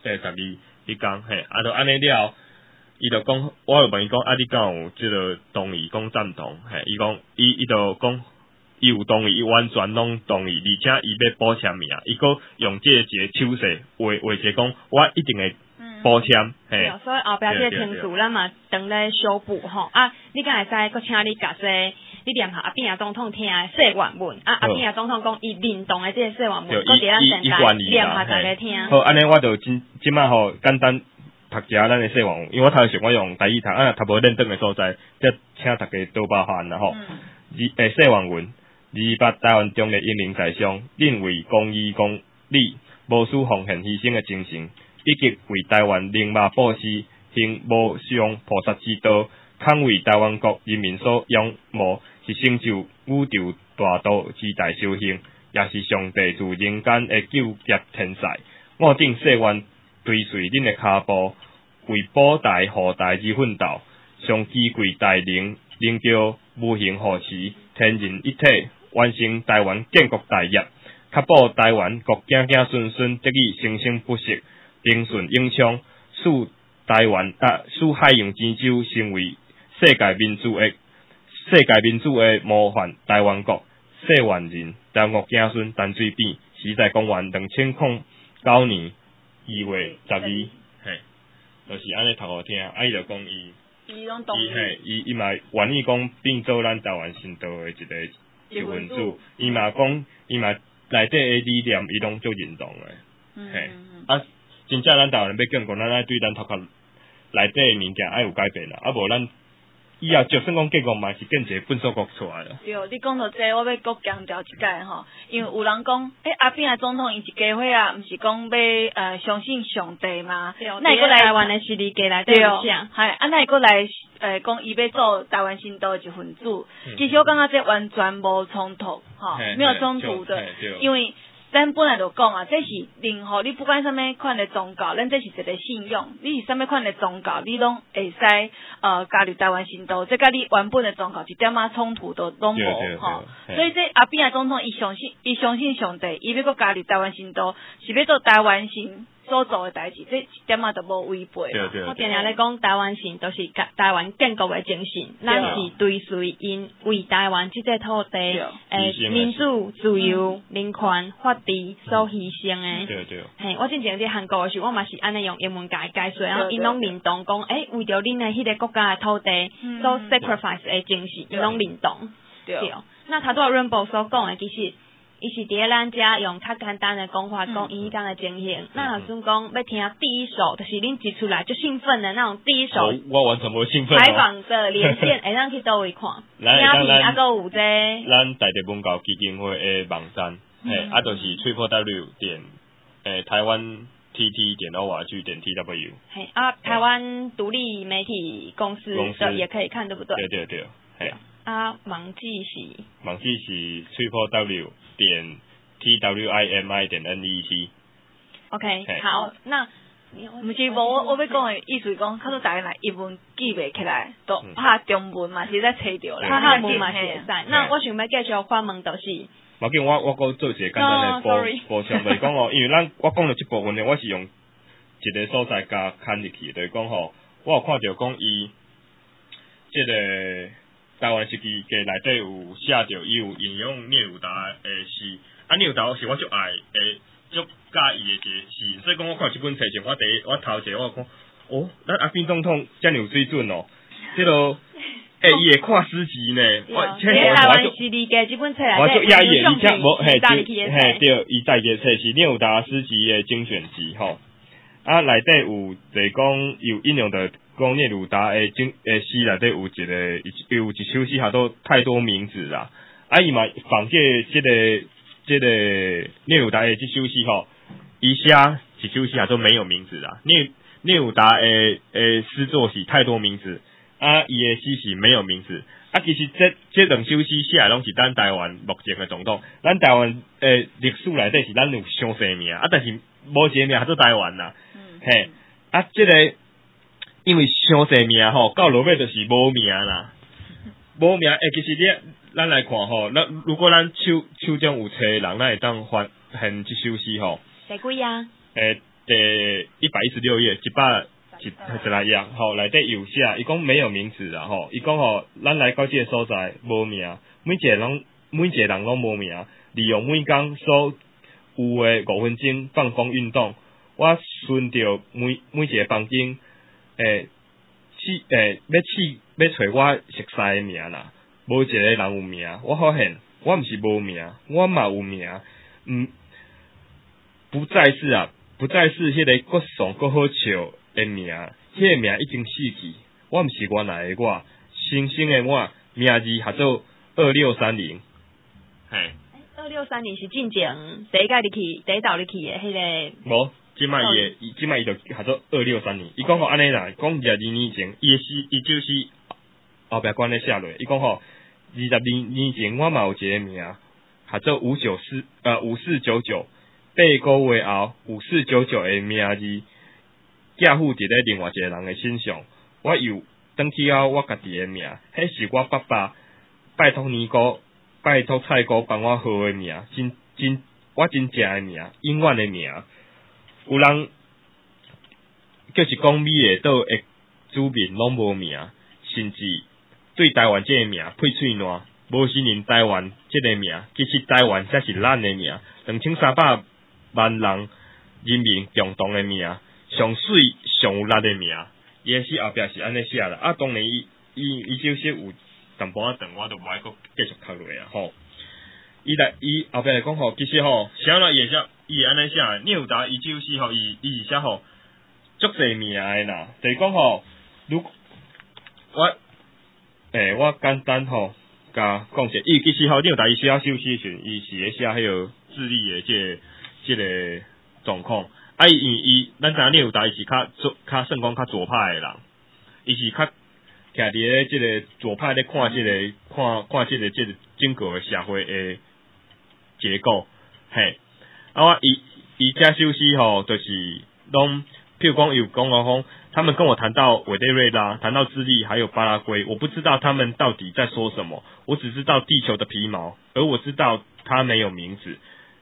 12迄天，嘿，啊，就安尼了，伊就讲，我就问伊讲，啊，你敢有即个同意讲赞同？嘿，伊讲，伊就讲，伊有同意，伊完全拢同意，而且伊要补签名，伊个用即个一个手势画一个讲，我一定会补签，嘿。 所以后壁即个程序咱嘛等咧修补吼，啊，你敢会使佫请你甲说。你念下阿扁总统听的说文文，啊，阿扁总统讲伊认同的这个说文文，搁伫咱现在念下大家听。 好，安尼我就即摆吼简单读一下咱的说文文，因为我头时我用台语读，啊，读无认真的所在，则请大家多包涵啦吼。说文文，28台湾中的英灵在上，恁为公义公理，无私奉献牺牲的精神，以及为台湾灵马布施，行无上菩萨之道，倘为台湾国人民所仰慕。是成就宇宙大道之大修行，也是上帝自人间的救劫天才。我顶誓愿追随恁的脚步，为保台护台之奋斗，上基贵大灵教无形护持，天人一体，完成台湾建国大业，确保台湾国子孙得以生生不息，平顺永昌，使台湾使海洋之洲成为世界民主的模范台湾国，世万人台湾国子孙陈水扁，是在公元2009年2月12，嘿，就是安尼读好听，啊伊就讲伊嘛愿意讲变做咱台湾新道的一份子，伊嘛讲伊嘛内底的理念，伊拢足认同的，嘿，啊，真正咱台湾要建国，咱爱对咱头壳内底的物件爱有改变啦，啊无咱。以后就算讲建国嘛，是建一个本属国出来啦。 对，你讲到这，我要搁强调一下吼，因为有人讲，阿扁总统伊一家伙啊，毋是讲要相信上帝嘛？ 那个台湾的实力过来对哦， 嗨，那个来讲伊要做台湾新道一份子，其实我感觉这完全无冲突，吼，没有冲突的，因为。咱本来就讲啊，这是任何你不管什么款的宗教，咱这是一个信用。你是什么款的宗教，你拢会使加入台湾新道，这甲你原本的宗教一点仔冲突都拢无吼。所以这阿扁总统伊相信上帝，伊要搁加入台湾新道，是要做台湾新所做诶代志，这一点仔都无违背。 我定定咧讲，台湾性都是台湾建国诶精神，咱是追随因为台湾即个土地民主、自由、人权、法治所牺牲诶。 对。 嘿，我之前伫韩国诶时，我嘛是安尼用英文甲伊解说，然后因拢认同讲，为着恁诶迄个国家诶土地所 sacrifice 诶精神，因拢认同。对。那头拄 Rainbow 所讲诶，其实。伊是伫咱遮用较简单的讲法讲伊迄工的情形。那老师讲要听第一首，就是恁提出来就兴奋的那种第一首。 我完全无兴奋。 采访的连线，会当去倒位看。影片啊，搁有这。 咱台地文教基金会的网站，就是 www. 台湾 tt.org.tw。 台湾独立媒体公司的也可以看，对不对？ 对， 网址是 www. twimi.net。 OK， 好，那毋是无我要讲诶意思讲，较多大家若英文记袂起来，都拍中文嘛，是在找着啦。 拍汉文嘛是会使。那我想要继续发问，就是。 无紧，我搁做一个简单诶补充，就是讲因为我讲了即部分呢，我是用一个所在加牵入去，就是讲我有看到讲伊即个。台湾时期嘅内底有写着，伊有引用聂鲁达诶诗，聂鲁达是我足爱足介意诶一个诗，所以讲我看即本册前，我头一个我讲，咱阿扁总统遮尔有水准哦，即落伊会看诗集呢， 台湾是理解即本册内底， 我足讶异，而且无对，伊在嘅册是聂鲁达诗集诶精选集吼，内底有就是讲有引用的。讲聂鲁达诶诗内底有一首诗，叫做太多名字啦。伊嘛仿借即个聂鲁达诶即首诗吼，伊写一首诗叫做没有名字啦。聂鲁达诶诗作是太多名字，伊诶诗是没有名字。其实这两首诗写拢是咱台湾目前诶总统。咱台湾历史内底是咱有上侪名，但是无一个名叫做台湾啦。即个。因为伤侪名吼，到落尾就是无名啦，无名其实咱来看吼，如果咱手中有册人，咱会当发现即首诗吼。 第几啊？ 第116页，111页吼，内底有写，伊讲没有名字啦吼，伊讲吼，咱来到即个所在无名，每一个人拢无名，利用每工所有诶5分钟放风运动，我顺着每一个房间。要找我熟悉的名啦，无一个人有名。我发现我毋是无名，我嘛有名。不再是迄个搁爽搁好笑的名，迄个名已经死去。我毋是原来的我，新生的我，名字叫做2630。 2630是进前第一道入去的迄个。 无。即摆伊就叫做2630，伊讲吼安尼啦，讲22年前，伊就是后壁关咧写落，伊讲吼22年前我嘛有一个名，叫做5499，8个月后5499的名字，寄付伫咧另外一个人的身上，我又转去我家己的名，迄是我爸爸拜托蔡哥帮我号的名，我真正的名，永远的名。有人就是讲美的岛的主民拢无名，甚至对台湾这个名配喙烂，无承认台湾这个名，其实台湾才是咱的名，2300万人人民共同的名，上水上有力的名。伊的诗后壁是安尼写啦，当然伊就是有淡薄仔长，我就无爱阁继续读落啊吼。伊后壁来讲吼，其实吼，啥人也写。伊安尼写，聂鲁达伊首诗吼，伊是写吼足侪名诶啦。就是讲吼，如果我简单吼甲讲者，伊其实吼聂鲁达伊写首诗时阵，伊是咧写迄个智利诶即个状况。伊咱知影聂鲁达伊是较算讲较左派诶人，伊是较徛伫咧即个左派咧看即个整个诶社会诶结构，嘿。伊遮首诗吼，就是拢，譬如讲有讲讲，他们跟我谈到委内瑞拉，谈到智利，还有巴拉圭，我不知道他们到底在说什么，我只知道地球的皮毛，而我知道它没有名字。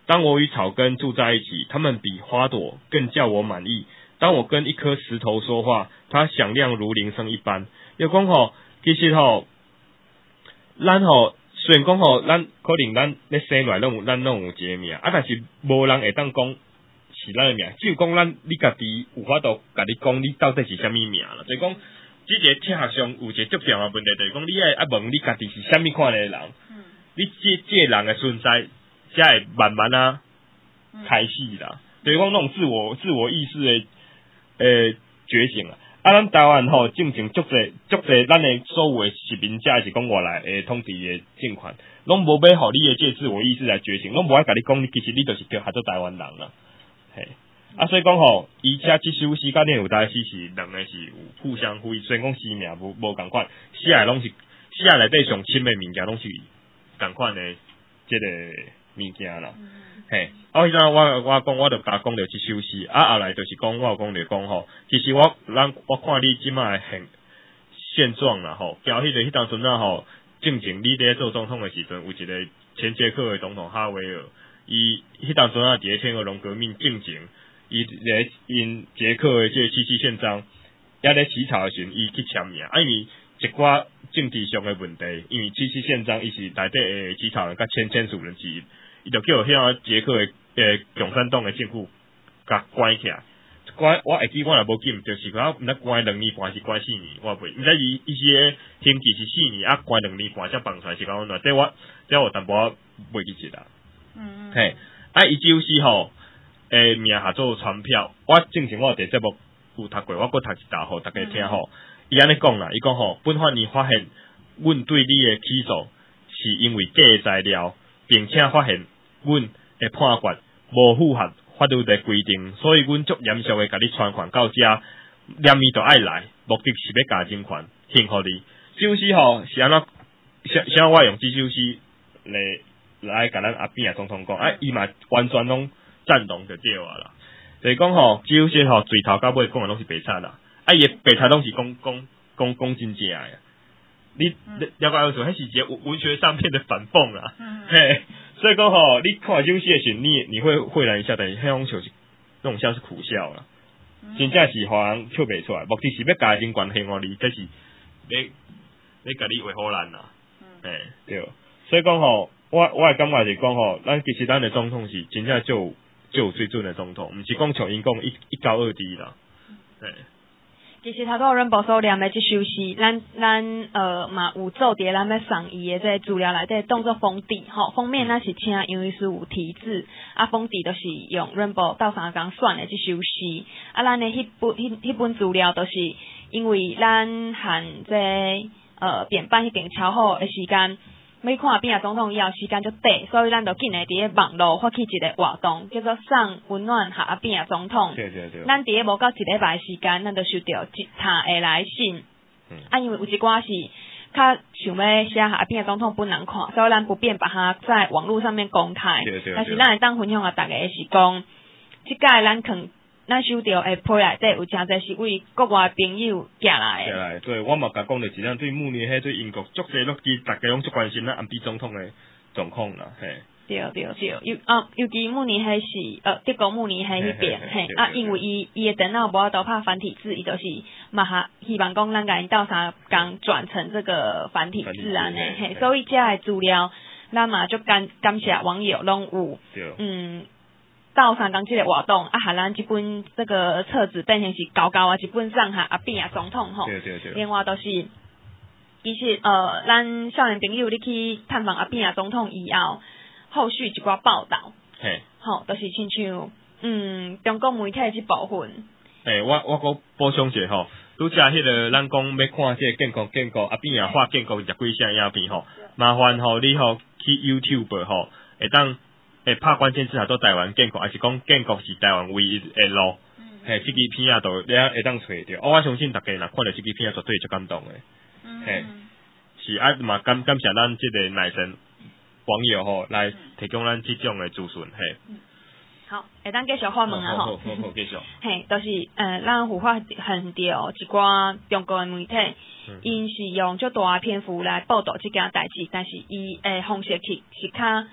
当我与草根住在一起，它们比花朵更叫我满意。当我跟一颗石头说话，它响亮如铃声一般。又讲吼，其实吼，咱吼虽然讲吼，咱可能咱咧生来咱拢有一个名，但是无人会当讲是咱的名。只有讲你家己有法度甲你讲，你到底是啥物名啦？所以讲，这个哲学上有一个足重要的问题，就是讲你爱问你家己是啥物款的人，你这人的存在，才会慢慢开始啦。就是讲那种自我意识的觉醒啊！咱台湾吼，正足侪咱的所有的殖民者是讲外来统治的政权，拢无要互你的这自我意识来觉醒，拢无爱甲你讲，其实你就是叫合作台湾人啦。嘿，所以讲吼，而且这首诗甲念有大诗是两个是有互相呼应，虽然讲诗名无共款，诗内拢是诗内底上深的物件，拢是共款的这个物件啦。嘿，迄阵我讲，我就甲讲着即首诗，后来就是讲，我有讲着讲吼，其实我看你即摆现状啦吼，交迄当阵吼，正经你咧做总统的时阵，有一个前捷克的总统哈维尔，伊迄当阵伫咧天鹅绒革命进前，伊咧因捷克的这七七宪章，也咧起草的时阵，伊去签名，因为一寡政治上的问题，因为七七宪章伊是内底的起草人甲签署人之一。伊就叫遐捷克的共产党的政府甲关起来，我会记我也无记，就是讲毋知关2年半是关4年，我袂，毋知伊是刑期是4年，关2年半才放出来是讲安怎？这我淡薄袂记起啦。嘿，伊这首诗吼，名下做传票，我正前我伫节目有读过，我搁读一道互大家听吼。伊安尼讲啦，伊讲吼，本法院发现，阮对你的起诉是因为假的材料。并且发现，阮的判决无符合法律的规定，所以阮足严肃的甲你传唤到遮，连伊都爱来，目的是要加人权，幸福你。这首诗吼是安怎？啥我用这首诗来甲咱阿扁总统讲，伊嘛完全拢赞同就对啊啦。就是讲吼，这首诗吼，最头到尾讲的拢是白菜啦，伊的白菜拢是讲真正的。你了解有时候，迄是一个文学上面的反讽啦。嘿，所以讲吼，你看这首诗的时候，你会豁然一笑，但是迄种就是那种像是苦笑啦。真正是互人笑袂出来，目的是要加人权幸福你，这是要甲你维护咱啦。对。所以讲吼，我的感觉是讲吼，其实咱的总统是真正就有水准的总统，毋是讲像因讲一高二低啦。对。 其实头拄Rainbow所念的即首诗，咱嘛有做伫咱要送伊的这资料内底当作封底吼，封面咱是请杨医师有题字，封底都是用Rainbow斗相共选的即首诗，咱的迄本资料都是因为咱和这编办迄边超好的时间。要看阿扁总统以后时间就短，所以咱就紧诶伫咧网络发起一个活动，叫做送温暖下阿扁总统。 对。 咱伫咧无到一礼拜时间，咱就收到一沓诶来信。因为有一寡是较想要写下阿扁总统本人看，所以咱不便把它在网络上面公开。 对。 但是咱会当分享给大家是讲，即届咱收到诶批内底有诚侪是为国外朋友寄来诶。 对，我嘛甲讲着，是咱对慕尼黑对英国足侪落去，大家拢足关心咱安倍总统诶状况啦，嘿。对， 尤其慕尼黑是德国慕尼黑迄边，因为伊诶电脑无法度拍繁体字，伊就是嘛希望讲咱甲因斗相共转成这个繁体字安尼，嘿，所以遮诶资料，咱嘛足感谢网友拢有，斗相共即个活动，和咱即本这个册子变成是高高一本送下阿扁总统吼， 对。 另外都是。其实咱少年朋友你去探访阿扁总统以后，后续一寡报道，吼，都是亲像中国媒体即部分。 我搁补充者吼，拄则迄个咱讲要看即个建国阿扁发建国10几声影片吼，麻烦吼你吼去 YouTube 吼，会当拍关键字下做台湾建国，还是讲建国是台湾唯一的路，即支片都你会当找着。我相信大家若看到即支片，绝对足感动的。是嘛感谢咱即个耐心网友吼来提供咱即种的资讯， 好，会当继续发问啊吼。 好，继续。 就是咱有发现到一寡中国的媒体，因是用足大篇幅来报道即件代志，但是伊方式是较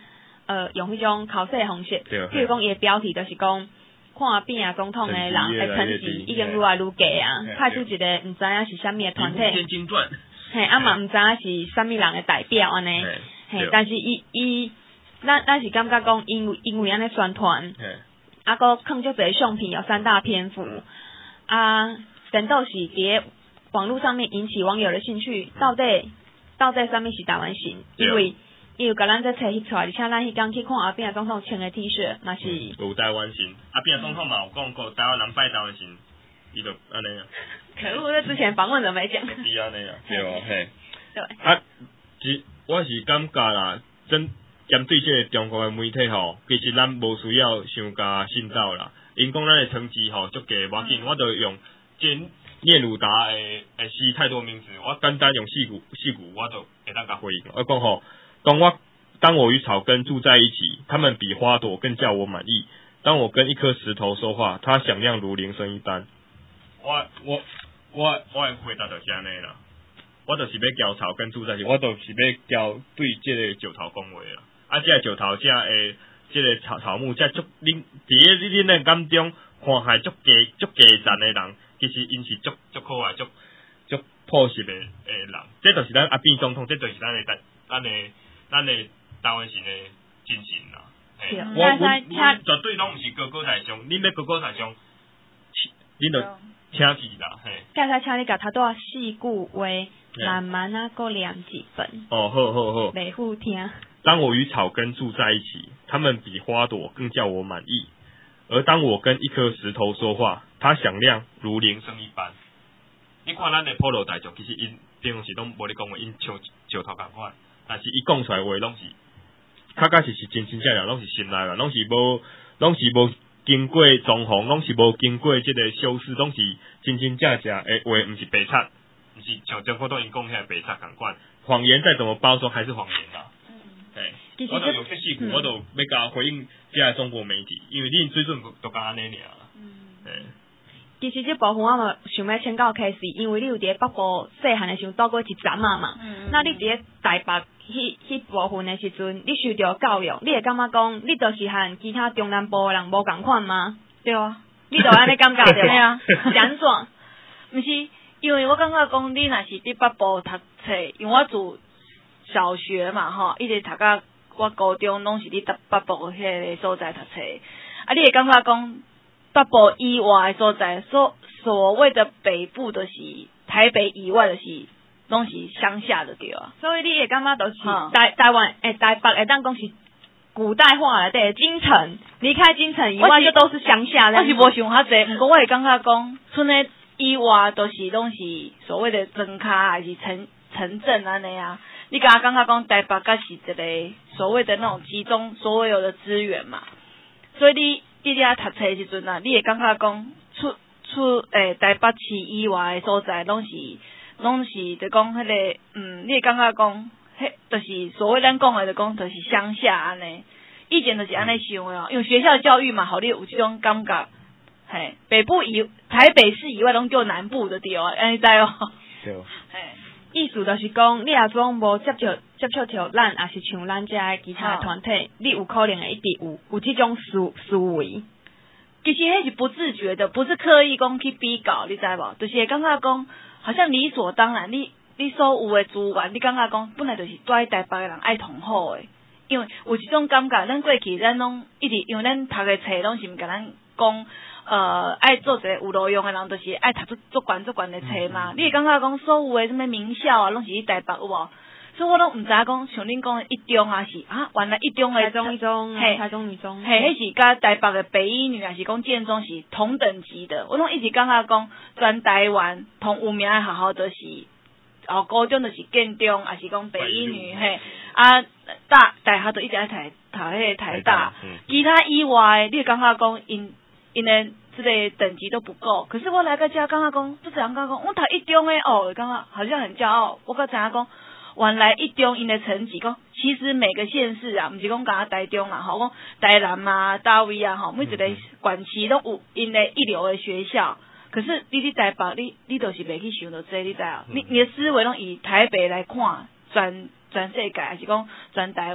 用迄种考试的方式， 譬如讲伊的标题就是讲。看变啊，总统的人的成绩已经愈来愈低啊，派出一个毋知影是啥物的团体，嘿，啊嘛毋知影是啥物人的代表安尼，嘿，但是咱是感觉讲，因为安尼宣传，啊，搁放足侪相片，有3大篇幅，啊，等到是伫网络上面引起网友的兴趣，到底啥物是台湾行？因为伊有甲咱这册翕出来，而且咱迄天去看阿扁总统穿的 T 恤，嘛是有台湾行。阿扁总统嘛有讲过，台湾人拜台湾行，伊就安尼啊。 可恶，在之前访问都没讲。 是安尼啊，对哦，嘿。 对。 啊，我是感觉啦，针对这个中国的媒体吼，其实咱无需要伤加信造啦。因讲咱的成绩吼足低，无要紧，我就用这聂鲁达的诗太多名字，我简单用四句，我就会当甲回应。我讲吼。当我与草根住在一起，他们比花朵更叫我满意。当我跟一颗石头说话，它响亮如铃声一般。我的回答就是安尼啦。我就是要交草根住在一起，我就是要交对这个石头讲话啦。啊，这个石头这个草木，这足恁的眼中看海足低赞的人，其实因是足可爱、足朴实的人。这就是咱阿扁总统，这就是咱的台湾人的精神啦。我绝对拢毋是高高在上，恁要高高在上，恁就请去啦。嘿。 刚才请你甲他多4句话，慢慢啊，搁念几本。 哦，好。 袂好听。 当我与草根住在一起，他们比花朵更叫我满意。而当我跟一颗石头说话，它响亮如铃声一般。你看咱的普罗大众，其实因平常时拢无咧讲话，因像石头共款。但是伊讲出来话拢是，较是真正的，拢是心内啦，拢是无经过装潢，拢是无经过这个修饰，拢是真正的话，毋是白贼，毋是像中国都因讲起来白贼共款。谎言再怎么包装，还是谎言啦。我就有这4句，我就要甲回应这个中国媒体，因为你水准都甲安尼尔啦。 其实这部分我嘛想要请教 K， 因为你有伫北部细汉的时候住过一站嘛，那你伫台北迄部分的时阵，你受到教育，你会感觉讲，你就是和其他中南部的人无共款吗？ 对啊， 你就安尼感觉对对啊， 是安怎？ 毋是，因为我感觉讲，你若是伫北部读册，因为我住小学嘛吼，一直读到我高中拢是伫北部迄个所在读册，啊，你会感觉讲。北部以外的所在，所谓的北部就是台北以外就是拢是乡下的对啊。 所以你会感觉就是台湾台北会当讲是古代化的京城，离开京城以外就都是乡下。 我是无想遐济，不过我会感觉讲，村的以外都是拢是所谓的庄脚还是城镇安尼啊。你感觉讲台北才是一个所谓的那种集中所有的资源嘛，所以你伫遐读册时阵啊，你会感觉讲出台北市以外的所在，拢是就讲迄个你会感觉讲，迄就是所谓咱讲的，就讲就是乡下安尼。以前就是安尼想的哦，因为学校教育嘛，互你有这种感觉。嘿，台北市以外拢叫南部的对哦，安尼知哦。 对。 嘿，意思就是讲，你若讲无接触到咱，也是像咱遮其他团体，你有可能会一直有这种思维。 其实迄是不自觉的，不是刻意讲去比较，你知无？就是会感觉讲，好像理所当然，你所有的资源，你感觉讲本来就是住在台北的人爱同好的，因为有一种感觉，咱过去咱拢一直，因为咱读的册拢是毋甲咱讲。爱做一个有路用的人，就是爱读足悬的册嘛。你会感觉讲所有的什么名校啊，拢是去台北有无？所以我拢毋知影讲，像恁讲的一中啊是原来一中的台中一中，台中女中， 迄是甲台北的北一女还是讲建中是同等级的。我拢一直感觉讲，全台湾同有名的学校都是，高中就是建中，还是讲北一女大学都一直爱读迄个台大，其他以外，你会感觉讲因的这个等级都不够，可是我来个遮感觉讲，都这样讲，我读一中的感觉好像很骄傲。我个知影讲，原来一中因的成绩讲，其实每个县市啊，毋是讲讲台中啊，讲台南啊、大位啊，每一个县市都有因的一流的学校。可是你伫台北，你就是袂去想到这，你知啊？你的思维拢以台北来看，全世界还是讲全台湾，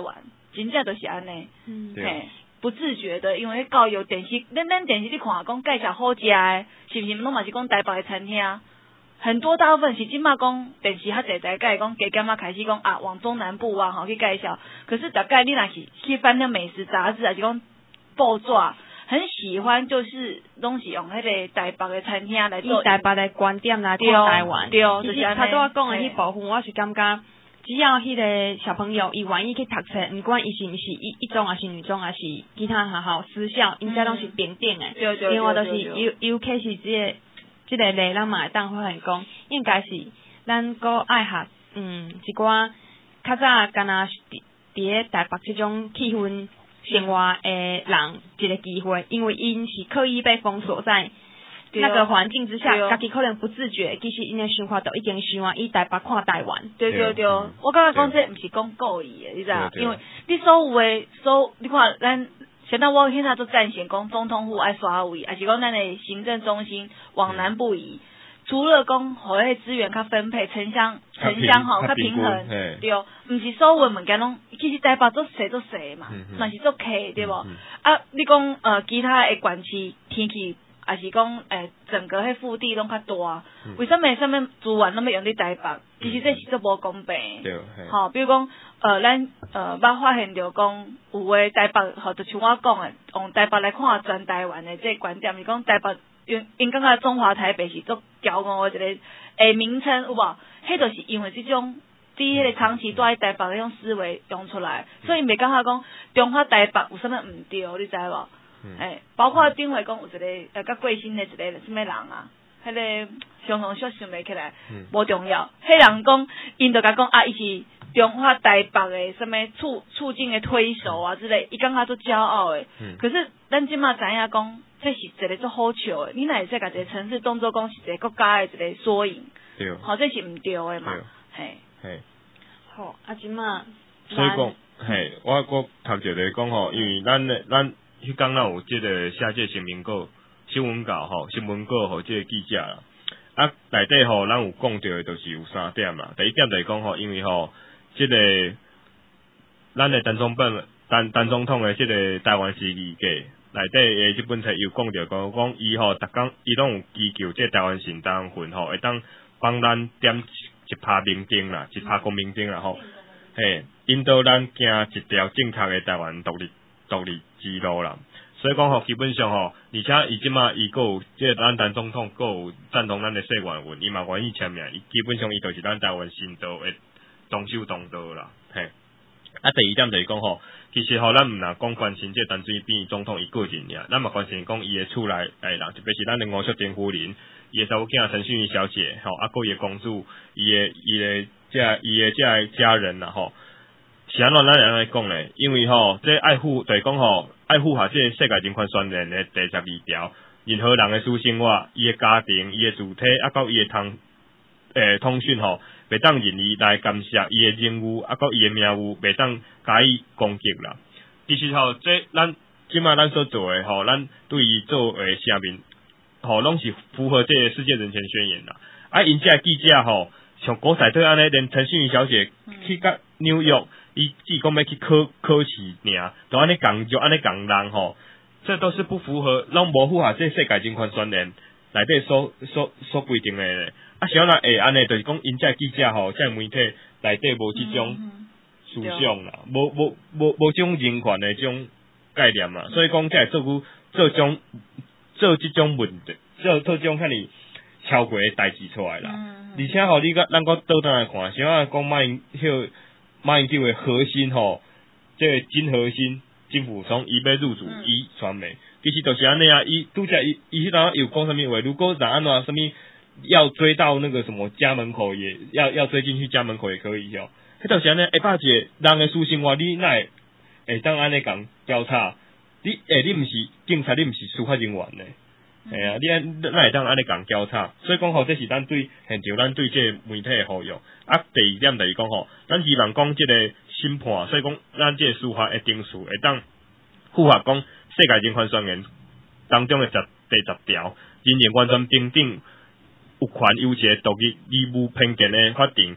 真正就是安尼， 对。 不自觉的，因为教育电视，咱电视你看讲介绍好食的，是不是拢嘛是讲台北的餐厅？很多大部分是即马讲电视较侪在介讲，加减啊开始讲啊往中南部啊吼去介绍。可是大概你若是去翻那美食杂志，还是讲报纸，很喜欢就是拢是用迄个台北的餐厅来做。 以台北的观点来看台湾， 对， 其实他拄仔讲的迄部分，我是感觉。只要迄个小朋友伊愿意去读册，不管伊是毋是一中还是女中还是其他学校私校，应该拢是平等的。 对。 另外就是尤其是即个类，咱嘛会当发现讲，应该是咱个爱学一寡较早敢若伫咧台北即种气氛生活的人一个机会，因为因是刻意被封锁在。那个环境之下，家己可能不自觉，其实因的想法都已经想以台北看台湾。 对，我感觉讲这毋是讲故意的，你知道？因为你所有的你看咱，现在我现在都赞成讲总统府爱刷位，还是讲咱的行政中心往南部移。除了讲互迄资源较分配，城乡吼较平衡，对，毋是所有物件拢，其实台北做细嘛，嘛是做客对无？啊，你讲其他的县市天气。还是讲整个迄腹地拢较大，为什么资源拢要用伫台北？其实这是做无公平。 对， 吼，比如讲咱捌发现着讲有诶台北，吼，就像我讲诶，用台北来看全台湾诶这观点，是讲台北因感觉中华台北是做骄傲诶一个名称有无？迄就是因为即种伫迄个长期住喺台北迄种思维用出来，所以袂感觉讲中华台北有啥物毋对，你知无？包括顶回讲有一个较贵姓的一个什么人啊，迄个常常说想袂起来，无重要。迄人讲，因就甲讲啊，伊是中华台北的什么促进的推手啊之类，伊感觉做骄傲的。可是咱即马知影讲，这是一个做好笑的，你哪会使甲一个城市当作讲是一个国家的一个缩影？对，好，这是毋对的嘛。嘿。 好，啊，即马。 所以讲，我读一个讲吼，因为咱。迄讲咱有即个下届新闻稿、新闻稿吼、新闻稿吼，即个记者啦。啊，内底吼，咱有讲到的，就是有3点啦。第一点就是讲吼，因为吼，即个咱的陈总统的即个台湾史字记内底的即本册有讲到讲伊吼，逐工伊拢有祈求即个台湾行动份吼，会当帮咱点一拍明灯啦，一拍光明灯啦吼，引导咱行一条正确的台湾独立之路啦，所以讲吼，基本上吼，而且伊即马伊个有即个咱陈总统个有赞同咱的谢元文，伊嘛愿意签名，伊基本上伊就是咱台湾新道的动手动刀啦，啊，第二点就是讲吼，其实吼，咱毋若讲关心即陈水扁总统伊个人尔，咱嘛关心讲伊的厝内人，特别是咱的吴淑珍夫人，伊的查某囝陈淑仪小姐，吼，啊，个伊的公主，伊的家人啦，吼。是安怎咱来讲咧？因为吼，这爱护就是讲吼，爱护下这世界人权宣言的第12条，任何人的私生活、伊的家庭、伊的主体，啊，到伊的通讯吼，袂当任意来干涉伊的任务，啊，到伊的名誉，袂当加以攻击啦。其实吼，这咱即马咱所做的吼，咱对伊做的声明，吼，拢是符合这个世界人权宣言啦。啊，因这记者吼，像古赛特安尼，连陈淑仪小姐去到纽约。伊只讲要去考试尔，就安尼讲就安尼讲人吼，这都是不符合，拢无符合这世界人权宣言内底所规定的咧。啊，是安怎会安尼？就是讲因这记者吼，这媒体内底无即种思想啦，无即种人权的即种概念嘛，所以讲才会做即种问题，做即种遐尼超过的代志出来啦。而且吼，你咱个倒转来看，像啊讲马英九的核心吼，这个金核心金溥聪伊要入主伊传媒，其实就是安尼啊。伊拄则伊迄当有讲什么话？如果让安怎什么要追到那个什么家门口也要追进去家门口也可以哦。迄就是安尼，下摆一个人的私生活，你哪会当安尼讲交叉？你毋是警察，你毋是司法人员呢？啊，你哪会当安尼讲交叉？所以讲吼，这是咱对现场咱对这个媒体的呼吁。啊，第二点就是讲吼，咱希望讲这个审判，所以讲咱这个司法的定数会当符合讲世界人权宣言当中的第10条，人人完全平等，有权有势独立、义务偏见的法定，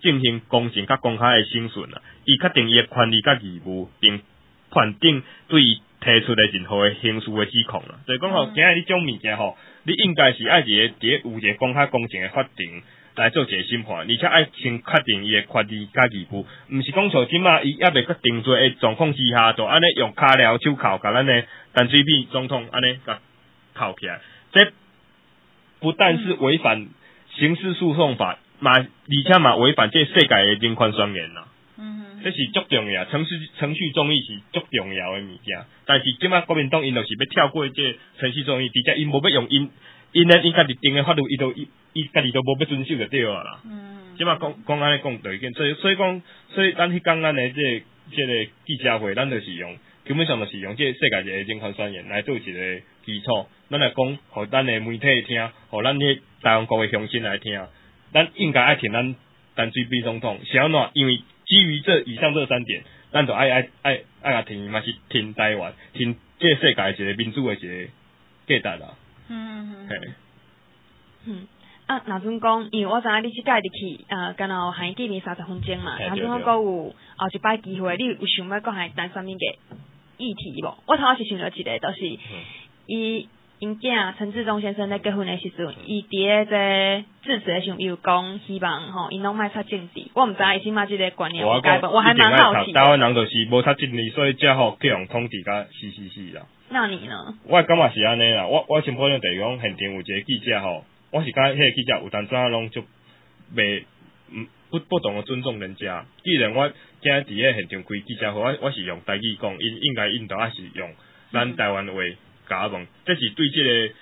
进行公正甲公开的审讯啦，伊确定伊的权利甲义务，并判定对伊提出的任何的刑事的指控啦。所以讲吼，今日你种物件吼，你应该是爱有一个公开公正的法庭来做一个审判，而且爱先确定伊的权利甲义务，毋是讲像即马伊还未决定做的状况之下，就安尼用骹镣手铐甲咱的陈水扁总统安尼甲铐起来，这不但是违反刑事诉讼法，而且嘛违反这世界的人权宣言啦。这是足重要，程序正义是足重要的物件。但是即马国民党因就是要跳过这程序正义，直接因无要用因家己定的法律，伊家己都无要遵守就对啊啦。即马讲安尼讲就已经，所以咱迄天咱的这个记者会，咱就是用基本上就是用这世界的人权宣言来做一个基础，咱来讲，互咱的媒体听，互咱迄台湾国的乡亲来听，咱应该爱听咱陈水扁总统是安怎，因为基于以上这3点，咱就爱听嘛是听台湾，听这世界一个民主的一个价值啦。 若阵讲，因为我知影你即届入去，敢若限见面30分钟嘛，若阵讲佫有后一摆机会，你有想要佫还谈啥物个议题无？我头仔是想到一个，就是因囝陈志忠先生在结婚的时阵，伊伫个致辞的时候，伊有讲希望吼，因拢莫插政治。我毋知影伊即马即个观念有改无，我还蛮好奇。 台湾人就是无插政治，所以才互去互统治甲死啦。 那你呢？ 我感觉是安尼啦。我先普通地讲，现场有一个记者吼，我是感觉迄个记者有当阵拢就袂不懂得尊重人家。既然我今日伫个现场开记者会，我是用台语讲，因都爱是用咱台湾话。甲问，这是对这个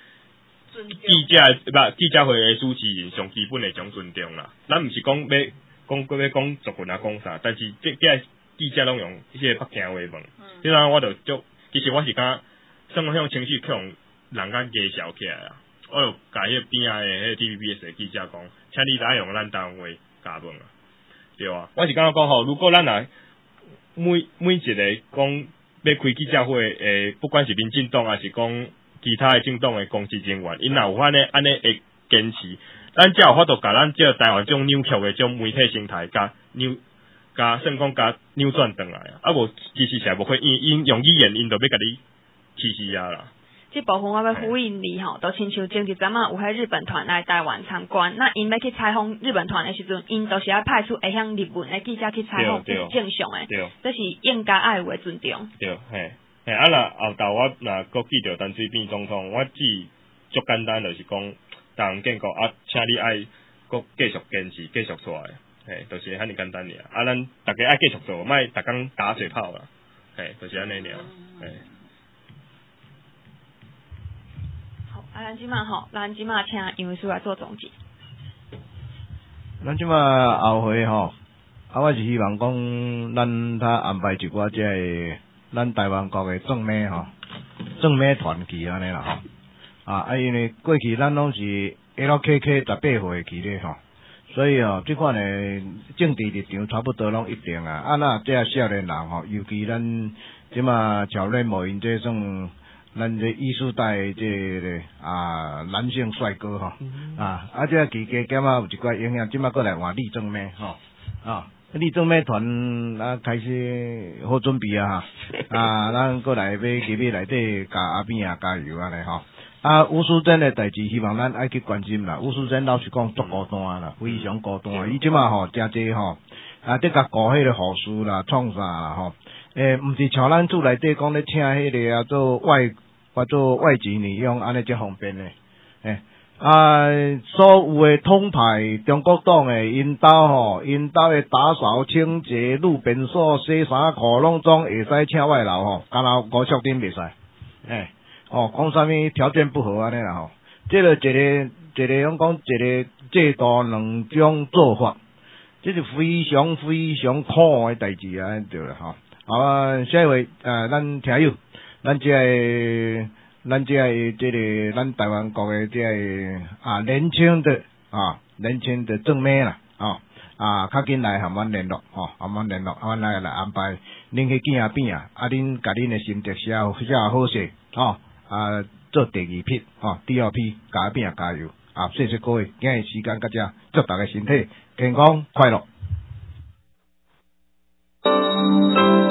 记者会的主持人上基本的一种尊重啦。咱毋是讲要讲族群啊讲啥，但是这记者拢用迄个北京话问。即阵我就其实我是敢算向情绪去用人家介绍起来啦。我有甲迄边仔的迄 TVBS 的记者讲，请你来用咱台湾话甲问啊，对啊。我是感觉讲吼，如果咱来每一个讲。要开记者会，不管是民进党还是讲其他的政党的公职人员，因若有安尼会坚持，咱才有法度甲咱这台湾种扭曲的种媒体生态甲扭转转来啊！无其实是无可以，因用语言因就要甲你歧视啊啦。 这部分我要呼应你吼，就亲像前一阵有迄日本团来台湾参观，那因要去采访日本团的时阵，因都是要派出会向日本的记者去采访，这是正常的，这是应该爱有的尊重。对， 啊，若后头我若搁记着陈水扁总统，我只足简单就是讲，党建国啊，请你爱搁继续坚持，继续出来，就是遐尼简单尔。啊，咱大家爱继续做，莫逐工打嘴炮啦，就是安尼尔， 咱即马请杨秘书来做总结。 咱即马后回吼，我是希望讲咱他安排一寡即个咱台湾国的正美团去安尼啦吼。因为过去咱拢是 LKK 18岁去咧吼，所以即款的政治立场差不多拢一定啊。那这少年人吼，尤其咱即马乔任某因这算。咱这艺术代这个男性帅哥吼，这期间减有一寡影响，即马过来换李正美吼，李正美团开始好准备啊咱过来要入去内底甲阿扁加油安尼吼。吴淑珍的代志，希望咱爱去关心啦。吴淑珍老实讲足孤单啦，非常孤单。伊即马吼诚济吼，得甲顾迄个护士啦、创啥啦吼。毋是像咱厝内底讲咧请迄个做外籍女佣安尼遮方便咧。所有的统派中国党的因兜的打扫清洁、路边所、洗衫裤拢总会使请外劳吼，干那5小时袂使。讲啥物条件不合安尼啦吼，这个一个用讲一个制度两种做法，这是非常非常苦的代志啊，对啦吼。下一位咱听友，咱这个咱台湾国的这个年轻的正妹啦较紧来和阮联络阮来安排恁去见边恁甲恁的心得写好势做第2批第2批甲边加油谢谢各位，今日时间到这，祝大家身体健康快乐。 路。